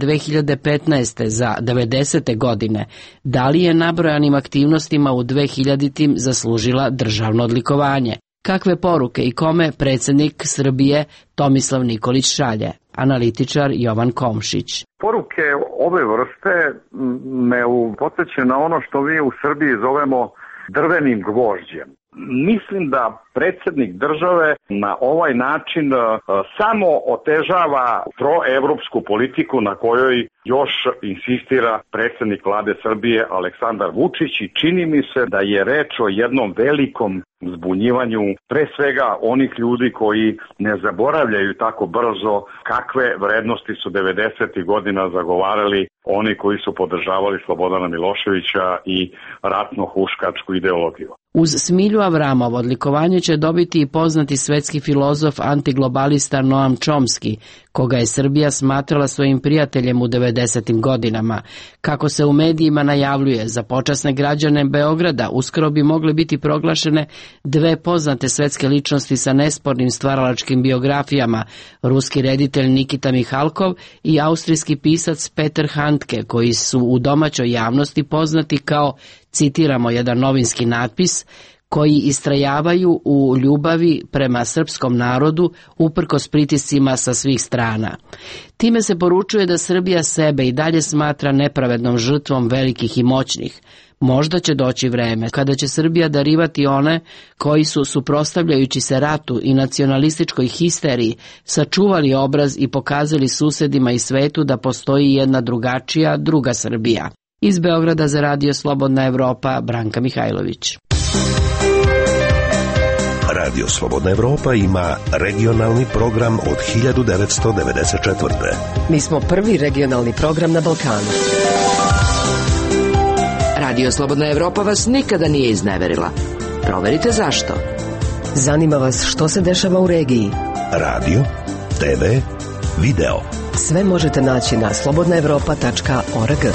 2015. za 90. godine, da li je nabrojanim aktivnostima u 2000. zaslužila državno odlikovanje? Kakve poruke i kome predsjednik Srbije Tomislav Nikolić šalje? Analitičar Jovan Komšić. Poruke ove vrste me podsjećaju na ono što mi u Srbiji zovemo drvenim gvožđem. Mislim da predsjednik države na ovaj način samo otežava proevropsku politiku na kojoj još insistira predsjednik vlade Srbije Aleksandar Vučić i čini mi se da je reč o jednom velikom zbunjivanju pre svega onih ljudi koji ne zaboravljaju tako brzo kakve vrednosti su 90. godina zagovarali oni koji su podržavali Slobodana Miloševića i ratno-huškačku ideologiju. Uz Smilju Avramov odlikovanje će dobiti i poznati svetski filozof antiglobalista Noam Chomsky, koga je Srbija smatrala svojim prijateljem u 90. godinama. Kako se u medijima najavljuje, za počasne građane Beograda uskoro bi mogle biti proglašene dve poznate svetske ličnosti sa nespornim stvaralačkim biografijama, ruski reditelj Nikita Mihalkov i austrijski pisac Peter Handke, koji su u domaćoj javnosti poznati kao, citiramo jedan novinski natpis, koji istrajavaju u ljubavi prema srpskom narodu uprkos pritiscima sa svih strana. Time se poručuje da Srbija sebe i dalje smatra nepravednom žrtvom velikih i moćnih. Možda će doći vreme kada će Srbija darivati one koji su, suprotstavljajući se ratu i nacionalističkoj histeriji, sačuvali obraz i pokazali susedima i svetu da postoji jedna drugačija, druga Srbija. Iz Beograda za Radio Slobodna Evropa, Branka Mihajlović. Radio Slobodna Evropa ima regionalni program od 1994. Mi smo prvi regionalni program na Balkanu. Radio Slobodna Evropa vas nikada nije izneverila. Proverite zašto. Zanima vas što se dešava u regiji. Radio, TV, video. Sve možete naći na slobodnaevropa.org.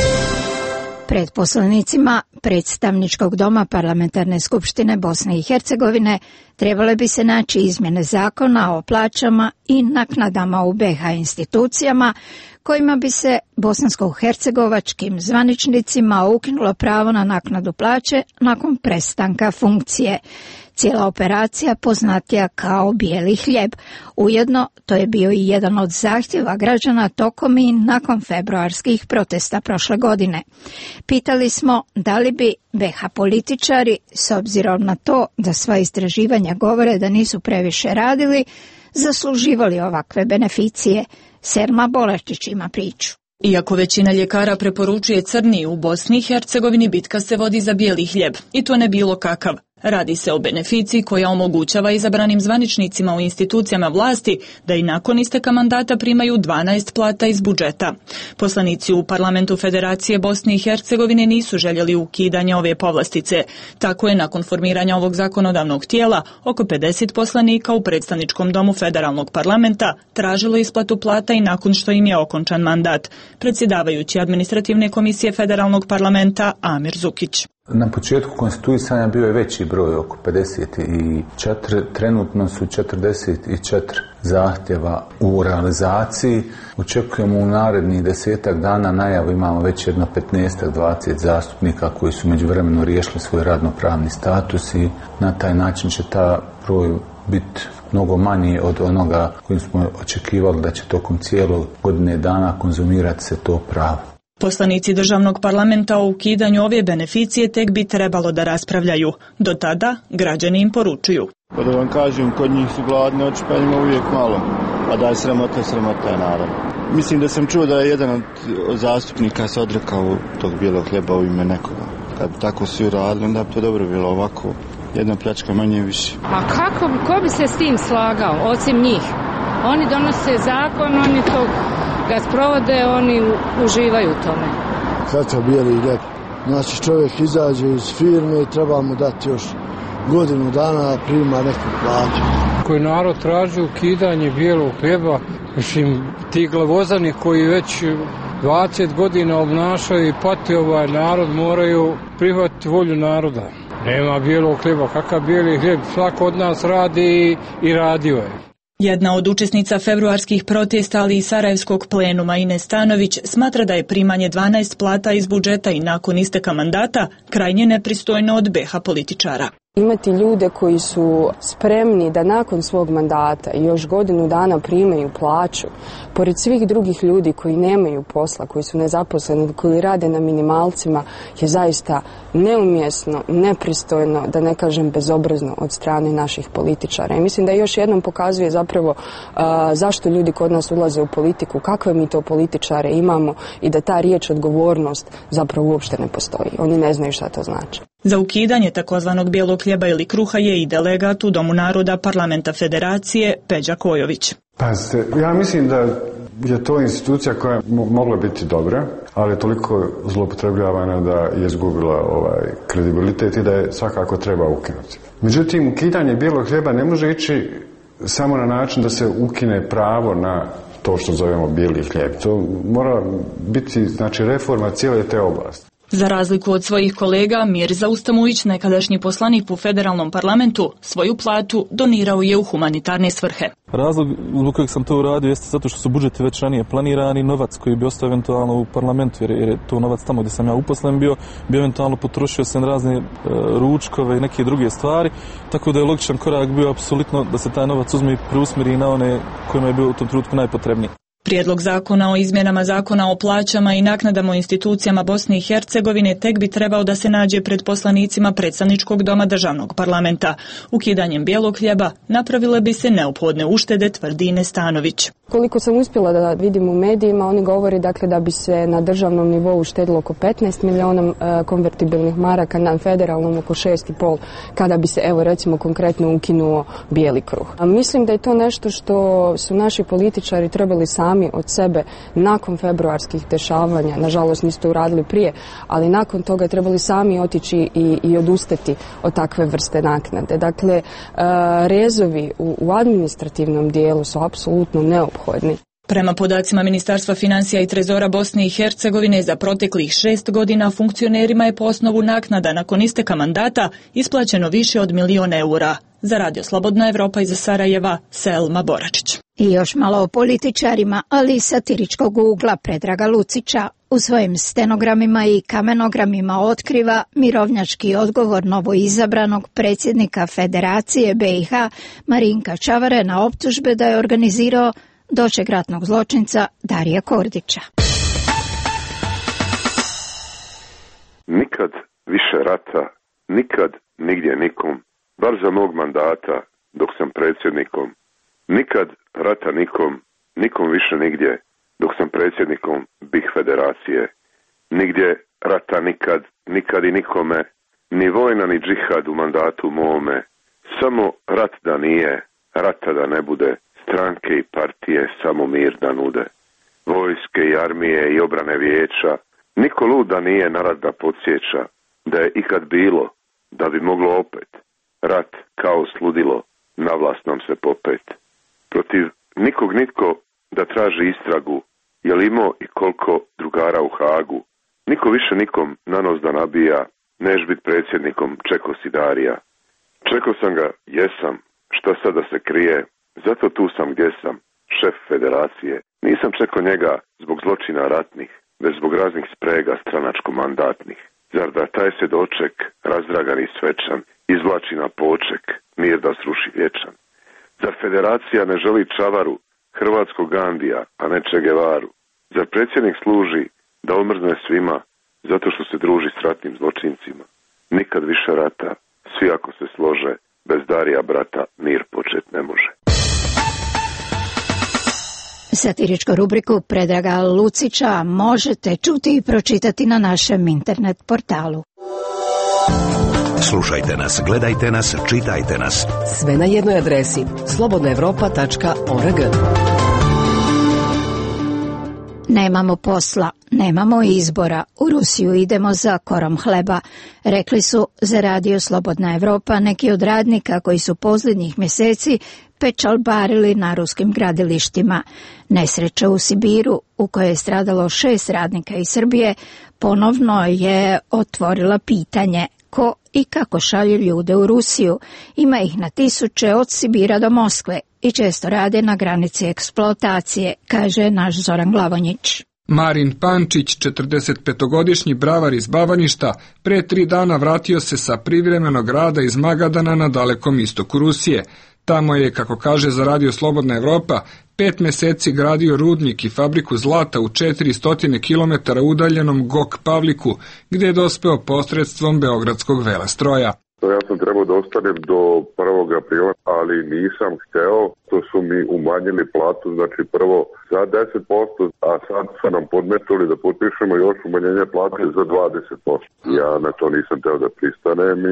Pred poslanicima Predstavničkog doma Parlamentarne skupštine Bosne i Hercegovine trebale bi se naći izmjene zakona o plaćama i naknadama u BiH institucijama, kojima bi se bosansko-hercegovačkim zvaničnicima ukinulo pravo na naknadu plaće nakon prestanka funkcije. Cijela operacija poznatija kao bijeli hljeb. Ujedno, to je bio i jedan od zahtjeva građana tokom i nakon februarskih protesta prošle godine. Pitali smo da li bi BiH političari, s obzirom na to da sva istraživanja govore da nisu previše radili, zasluživali ovakve beneficije. Selma Bolečić ima priču. Iako većina ljekara preporučuje crni, u Bosni i Hercegovini bitka se vodi za bijeli hljeb, i to ne bilo kakav. Radi se o beneficiji koja omogućava izabranim zvaničnicima u institucijama vlasti da i nakon isteka mandata primaju 12 plata iz budžeta. Poslanici u Parlamentu Federacije Bosne i Hercegovine nisu željeli ukidanje ove povlastice. Tako je nakon formiranja ovog zakonodavnog tijela oko 50 poslanika u Predstavničkom domu Federalnog parlamenta tražilo isplatu plata i nakon što im je okončan mandat. Predsjedavajući Administrativne komisije Federalnog parlamenta Amir Zukić. Na početku konstituisanja bio je veći broj, oko 54, trenutno su 44 zahtjeva u realizaciji. Očekujemo u narednih 10 dana najavu, imamo već jedno 15-20 zastupnika koji su međuvremeno riješili svoj radnopravni status i na taj način će ta broj biti mnogo manji od onoga kojim smo očekivali da će tokom cijelog godine dana konzumirati se to pravo. Poslanici državnog parlamenta o ukidanju ove beneficije tek bi trebalo da raspravljaju. Do tada građani im poručuju. Pa da vam kažem, kod njih su gladni, oči pa ima uvijek malo. A da je sramota je naravno. Mislim da sam čuo da je jedan od zastupnika se odrekao tog bijelog hljeba u ime nekoga. Kad bi tako svi radili, onda bi to dobro bilo, ovako. Jedna pljačka manje i više. A ko bi se s tim slagao, osim njih? Oni donose zakon, oni to ga sprovode, oni uživaju u tome. Kakav bijeli hljeb. Znači čovjek izađe iz firme i treba mu dati još godinu dana, prima neku plaću. Koji narod traži ukidanje bijelog hljeba, mislim, ti glavozani koji već 20 godina obnašaju i pati ovaj narod moraju prihvatiti volju naroda. Nema bijelog hljeba, kakav bijeli hljeb, svako od nas radi i radio je. Jedna od učesnica februarskih protesta, ali i Sarajevskog plenuma, Ines Stanović, smatra da je primanje 12 plata iz budžeta i nakon isteka mandata krajnje nepristojno od BiH političara. Imati ljude koji su spremni da nakon svog mandata i još godinu dana primaju plaću, pored svih drugih ljudi koji nemaju posla, koji su nezaposleni, koji rade na minimalcima, je zaista neumjesno, nepristojno, da ne kažem bezobrazno od strane naših političara. I mislim da još jednom pokazuje zapravo zašto ljudi kod nas ulaze u politiku, kakve mi to političare imamo i da ta riječ odgovornost zapravo uopšte ne postoji. Oni ne znaju šta to znači. Za ukidanje takozvanog bijelog hljeba ili kruha je i delegat u Domu naroda Parlamenta Federacije Peđa Kojović. Pazite, ja mislim da je to institucija koja je mogla biti dobra, ali je toliko zloupotrebljavana da je izgubila kredibilitet i da je svakako treba ukinuti. Međutim, ukidanje bijelog hljeba ne može ići samo na način da se ukine pravo na to što zovemo bijeli hljeb. To mora biti reforma cijele te oblasti. Za razliku od svojih kolega, Mirza Ustamulić, nekadašnji poslanik u federalnom parlamentu, svoju platu donirao je u humanitarne svrhe. Razlog zbog kojeg sam to uradio jeste zato što su budžeti već ranije planirani, novac koji bi ostao eventualno u parlamentu, jer je to novac tamo gdje sam ja uposlen bio, bi eventualno potrošio se na razne ručkove i neke druge stvari, tako da je logičan korak bio apsolutno da se taj novac uzme i preusmjeri na one kojima je bio u tom trenutku najpotrebniji. Prijedlog zakona o izmjenama zakona o plaćama i naknadama u institucijama Bosne i Hercegovine tek bi trebao da se nađe pred poslanicima predstavničkog doma državnog parlamenta. Ukidanjem bijelog hljeba napravile bi se neophodne uštede, tvrdi Nestanović. Koliko sam uspjela da vidim u medijima, oni govori da bi se na državnom nivou uštedilo oko 15 miliona konvertibilnih maraka, na federalnom oko 6,5, kada bi se, recimo, konkretno ukinuo bijeli kruh. A mislim da je to nešto što su naši političari trebali sami od sebe nakon februarskih dešavanja, nažalost nisu to uradili prije, ali nakon toga trebali sami otići i odustati od takve vrste naknade. Dakle, rezovi u administrativnom dijelu su apsolutno neophodni. Prema podacima Ministarstva financija i trezora Bosne i Hercegovine, za proteklih 6 godina funkcionerima je po osnovu naknada nakon isteka mandata isplaćeno više od 1 milion eura. Za Radio Slobodna Evropa iz Sarajeva, Selma Boračić. I još malo o političarima, ali iz satiričkog ugla Predraga Lucića. U svojim stenogramima i kamenogramima otkriva mirovnjački odgovor novoizabranog predsjednika Federacije BiH Marinka Čavare na optužbe da je organizirao doček ratnog zločinca Darija Kordića. Nikad više rata, nikad nigdje nikom, bar za mog mandata dok sam predsjednikom. Nikad rata nikom više nigdje dok sam predsjednikom BiH Federacije. Nigdje rata nikad i nikome, ni vojna ni džihad u mandatu mome. Samo rat da nije, rata da ne bude, stranke i partije samo mir da nude. Vojske i armije i obrane vijeća, niko lud da nije na rat da podsjeća, da je ikad bilo, da bi moglo opet, rat kao sludilo, na vlast nam se popet. Protiv nikog nitko da traži istragu, je li imao i koliko drugara u Hagu. Niko više nikom na nos da nabija, neš bit predsjednikom čeko si Darija. Čekao sam ga, jesam, šta sad da se krije, zato tu sam gdje sam, šef federacije. Nisam čekao njega zbog zločina ratnih, već zbog raznih sprega stranačko-mandatnih. Zar da taj se doček, razdragan i svečan, izvlači na poček, mir da sruši vječan? Zar federacija ne želi Čavaru, hrvatskog Gandija, a ne Che Guevaru? Zar predsjednik služi da omrzne svima, zato što se druži s ratnim zločincima? Nikad više rata, svi ako se slože, bez Darija brata mir počet ne može. Satiričku rubriku Predraga Lucića možete čuti i pročitati na našem internet portalu. Slušajte nas, gledajte nas, čitajte nas. Sve na jednoj adresi slobodnaevropa.org. Nemamo posla, nemamo izbora, u Rusiju idemo za korom hleba, rekli su za Radio Slobodna Evropa neki od radnika koji su posljednjih mjeseci pečalbarili na ruskim gradilištima. Nesreća u Sibiru, u kojoj je stradalo 6 radnika iz Srbije, ponovno je otvorila pitanje ko i kako šalju ljude u Rusiju. Ima ih na tisuće od Sibira do Moskve i često rade na granici eksploatacije, kaže naš Zoran Glavonjić. Marin Pančić, 45-godišnji bravar iz Bavaništa, pre 3 dana vratio se sa privremenog rada iz Magadana na dalekom istoku Rusije. Tamo je, kako kaže za Radio Slobodna Evropa, 5 mjeseci gradio rudnik i fabriku zlata u 400 km udaljenom Gok Pavliku, gdje je dospeo posredstvom Beogradskog velestroja. Ja sam trebao da ostanem do 1. aprila, ali nisam hteo, to su mi umanjili platu, znači prvo za 10%, a sad su nam podmetuli da potpišemo još umanjenje plate za 20%. Ja na to nisam teo da pristanem i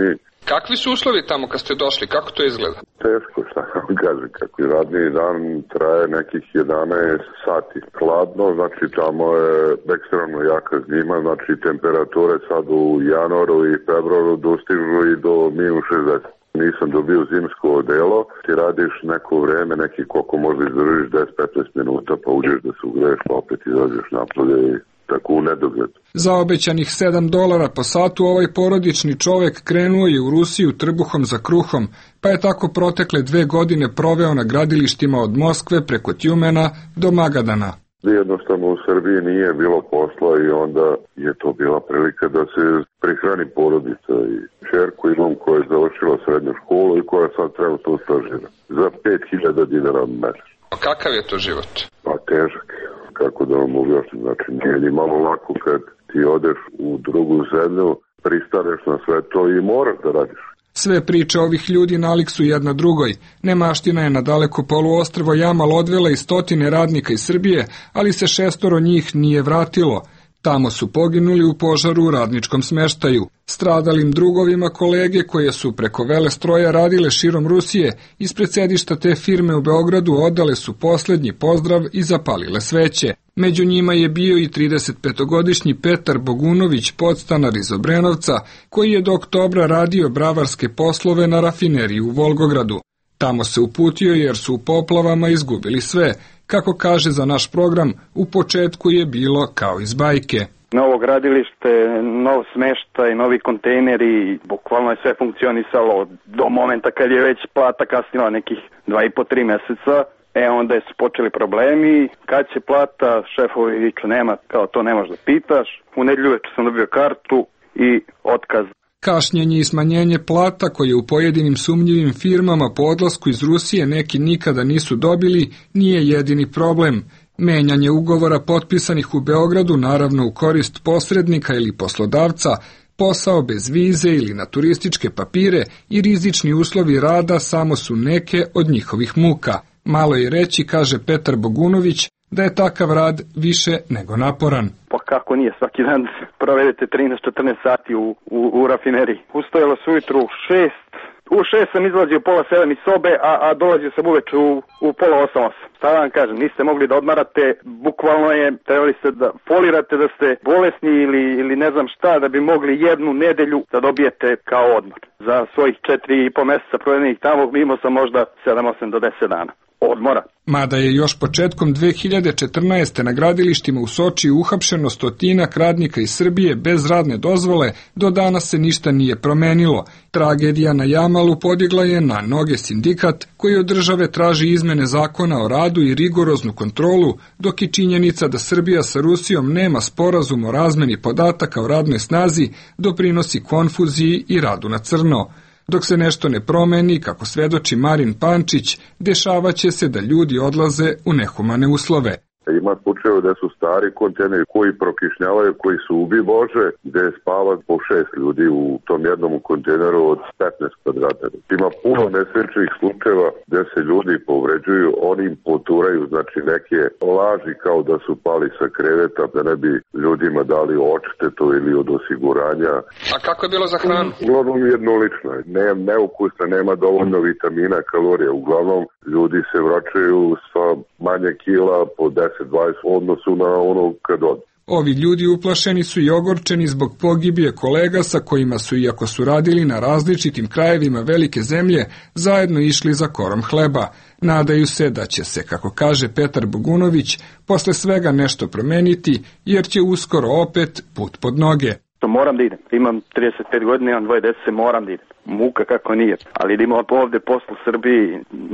Kakvi su uslovi tamo kad ste došli? Kako to izgleda? Teško, šta vam kažem, kako je radni dan traje nekih 11 sati. Hladno, znači tamo je ekstremno jaka zima, znači temperature sad u januaru i februaru dostižu i do -60. Nisam dobio zimsko odelo, ti radiš neko vreme, neki koliko možda izdržiš 10-15 minuta, pa uđeš da se ugreješ, pa opet izađeš napolje i tako u nedogled. Za obećanih $7 po satu ovaj porodični čovek krenuo je u Rusiju trbuhom za kruhom, pa je tako protekle 2 godine proveo na gradilištima od Moskve preko Tjumena do Magadana. Jednostavno u Srbiji nije bilo posla i onda je to bila prilika da se prihrani porodica i čerku imam koja je završila srednju školu i koja sad trenutno stažira za 5.000 dinara mesečno. A kakav je to život? Pa težak, kako da vam objasnim, znači nije ni malo lako kad ti odeš u drugu zemlju, pristaneš na sve to i moraš da radiš. Sve priče ovih ljudi nalik su jedna drugoj. Nemaština je na daleko poluostrvo Jamal odvela i 100 radnika iz Srbije, ali se 6 njih nije vratilo. Tamo su poginuli u požaru u radničkom smeštaju. Stradalim drugovima kolege koje su preko Velestroja radile širom Rusije, ispred sedišta te firme u Beogradu odale su poslednji pozdrav i zapalile sveće. Među njima je bio i 35-godišnji Petar Bogunović, podstanar iz Obrenovca, koji je do oktobra radio bravarske poslove na rafineriji u Volgogradu. Tamo se uputio jer su u poplavama izgubili sve. Kako kaže za naš program, u početku je bilo kao iz bajke. Novo gradilište, nov smeštaj, novi kontejneri, bukvalno je sve funkcionisalo do momenta kad je već plata kasnila nekih 2,5-3 meseca. Onda su počeli problemi, kad će plata, šefovi viču nema, kao to ne možeš da pitaš. U nedelju večer sam dobio kartu i otkaz. Kašnjenje i smanjenje plata koje u pojedinim sumnjivim firmama po odlasku iz Rusije neki nikada nisu dobili nije jedini problem. Menjanje ugovora potpisanih u Beogradu, naravno u korist posrednika ili poslodavca, posao bez vize ili na turističke papire i rizični uslovi rada samo su neke od njihovih muka. Malo je reći, kaže Petar Bogunović, da je takav rad više nego naporan. Pa kako nije, svaki dan provedete 13-14 sati u rafineriji. Ustajalo se ujutru u 6, u 6 sam izlazio 6:30 iz sobe, a dolazio sam uveče u 7:30, 8. Šta vam kažem, niste mogli da odmarate, bukvalno je, trebali ste da folirate da ste bolesni ili ne znam šta, da bi mogli jednu nedelju da dobijete kao odmor. Za svojih 4,5 meseca provedenih tamo imao sam možda 7-8 do 10 dana odmora. Mada je još početkom 2014. na gradilištima u Sočiju uhapšeno 100 radnika iz Srbije bez radne dozvole, do danas se ništa nije promenilo. Tragedija na Jamalu podigla je na noge sindikat koji od države traži izmene zakona o radu i rigoroznu kontrolu, dok je činjenica da Srbija sa Rusijom nema sporazum o razmeni podataka o radnoj snazi doprinosi konfuziji i radu na crno. Dok se nešto ne promeni, kako svedoči Marin Pančić, dešavaće se da ljudi odlaze u nehumane uslove. Ima slučajeva da su stari kontejneri koji prokišnjavaju, koji su ubi Bože, gde spava po 6 ljudi u tom jednom kontejneru od 15 kvadrata. Ima puno nesrećnih slučajeva gde se ljudi povređuju, oni im poturaju, znači neke laži kao da su pali sa kreveta, da ne bi ljudima dali odštetu ili od osiguranja. A kako je bilo za hranu? Uglavnom jednolično. Neukusna, nema dovoljno vitamina, kalorija. Uglavnom ljudi se vraćaju sa manje kila po 10-20 odnosu na ono kad od. Ovi ljudi uplašeni su i ogorčeni zbog pogibije kolega sa kojima su, iako su radili na različitim krajevima velike zemlje, zajedno išli za korom hleba. Nadaju se da će se, kako kaže Petar Bogunović, posle svega nešto promeniti, jer će uskoro opet put pod noge. Moram da idem. Imam 35 godina, imam 2 dece, moram da idem. Muka kako nije. Ali da imam ovde poslu u Srbiji,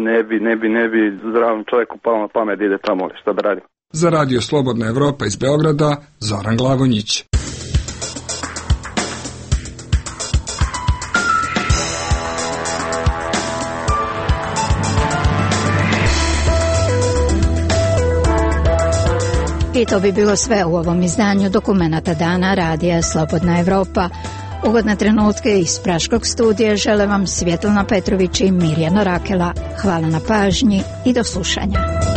ne bi zdravom čovjeku palo na pamet da ide tamo, ali šta da radim. Za Radio Slobodna Evropa iz Beograda, Zoran Glavonjić. I to bi bilo sve u ovom izdanju dokumenata dana Radija Slobodna Evropa. Ugodne trenutke iz Praškog studija žele vam Svjetlana Petrović i Mirjana Rakela. Hvala na pažnji i do slušanja.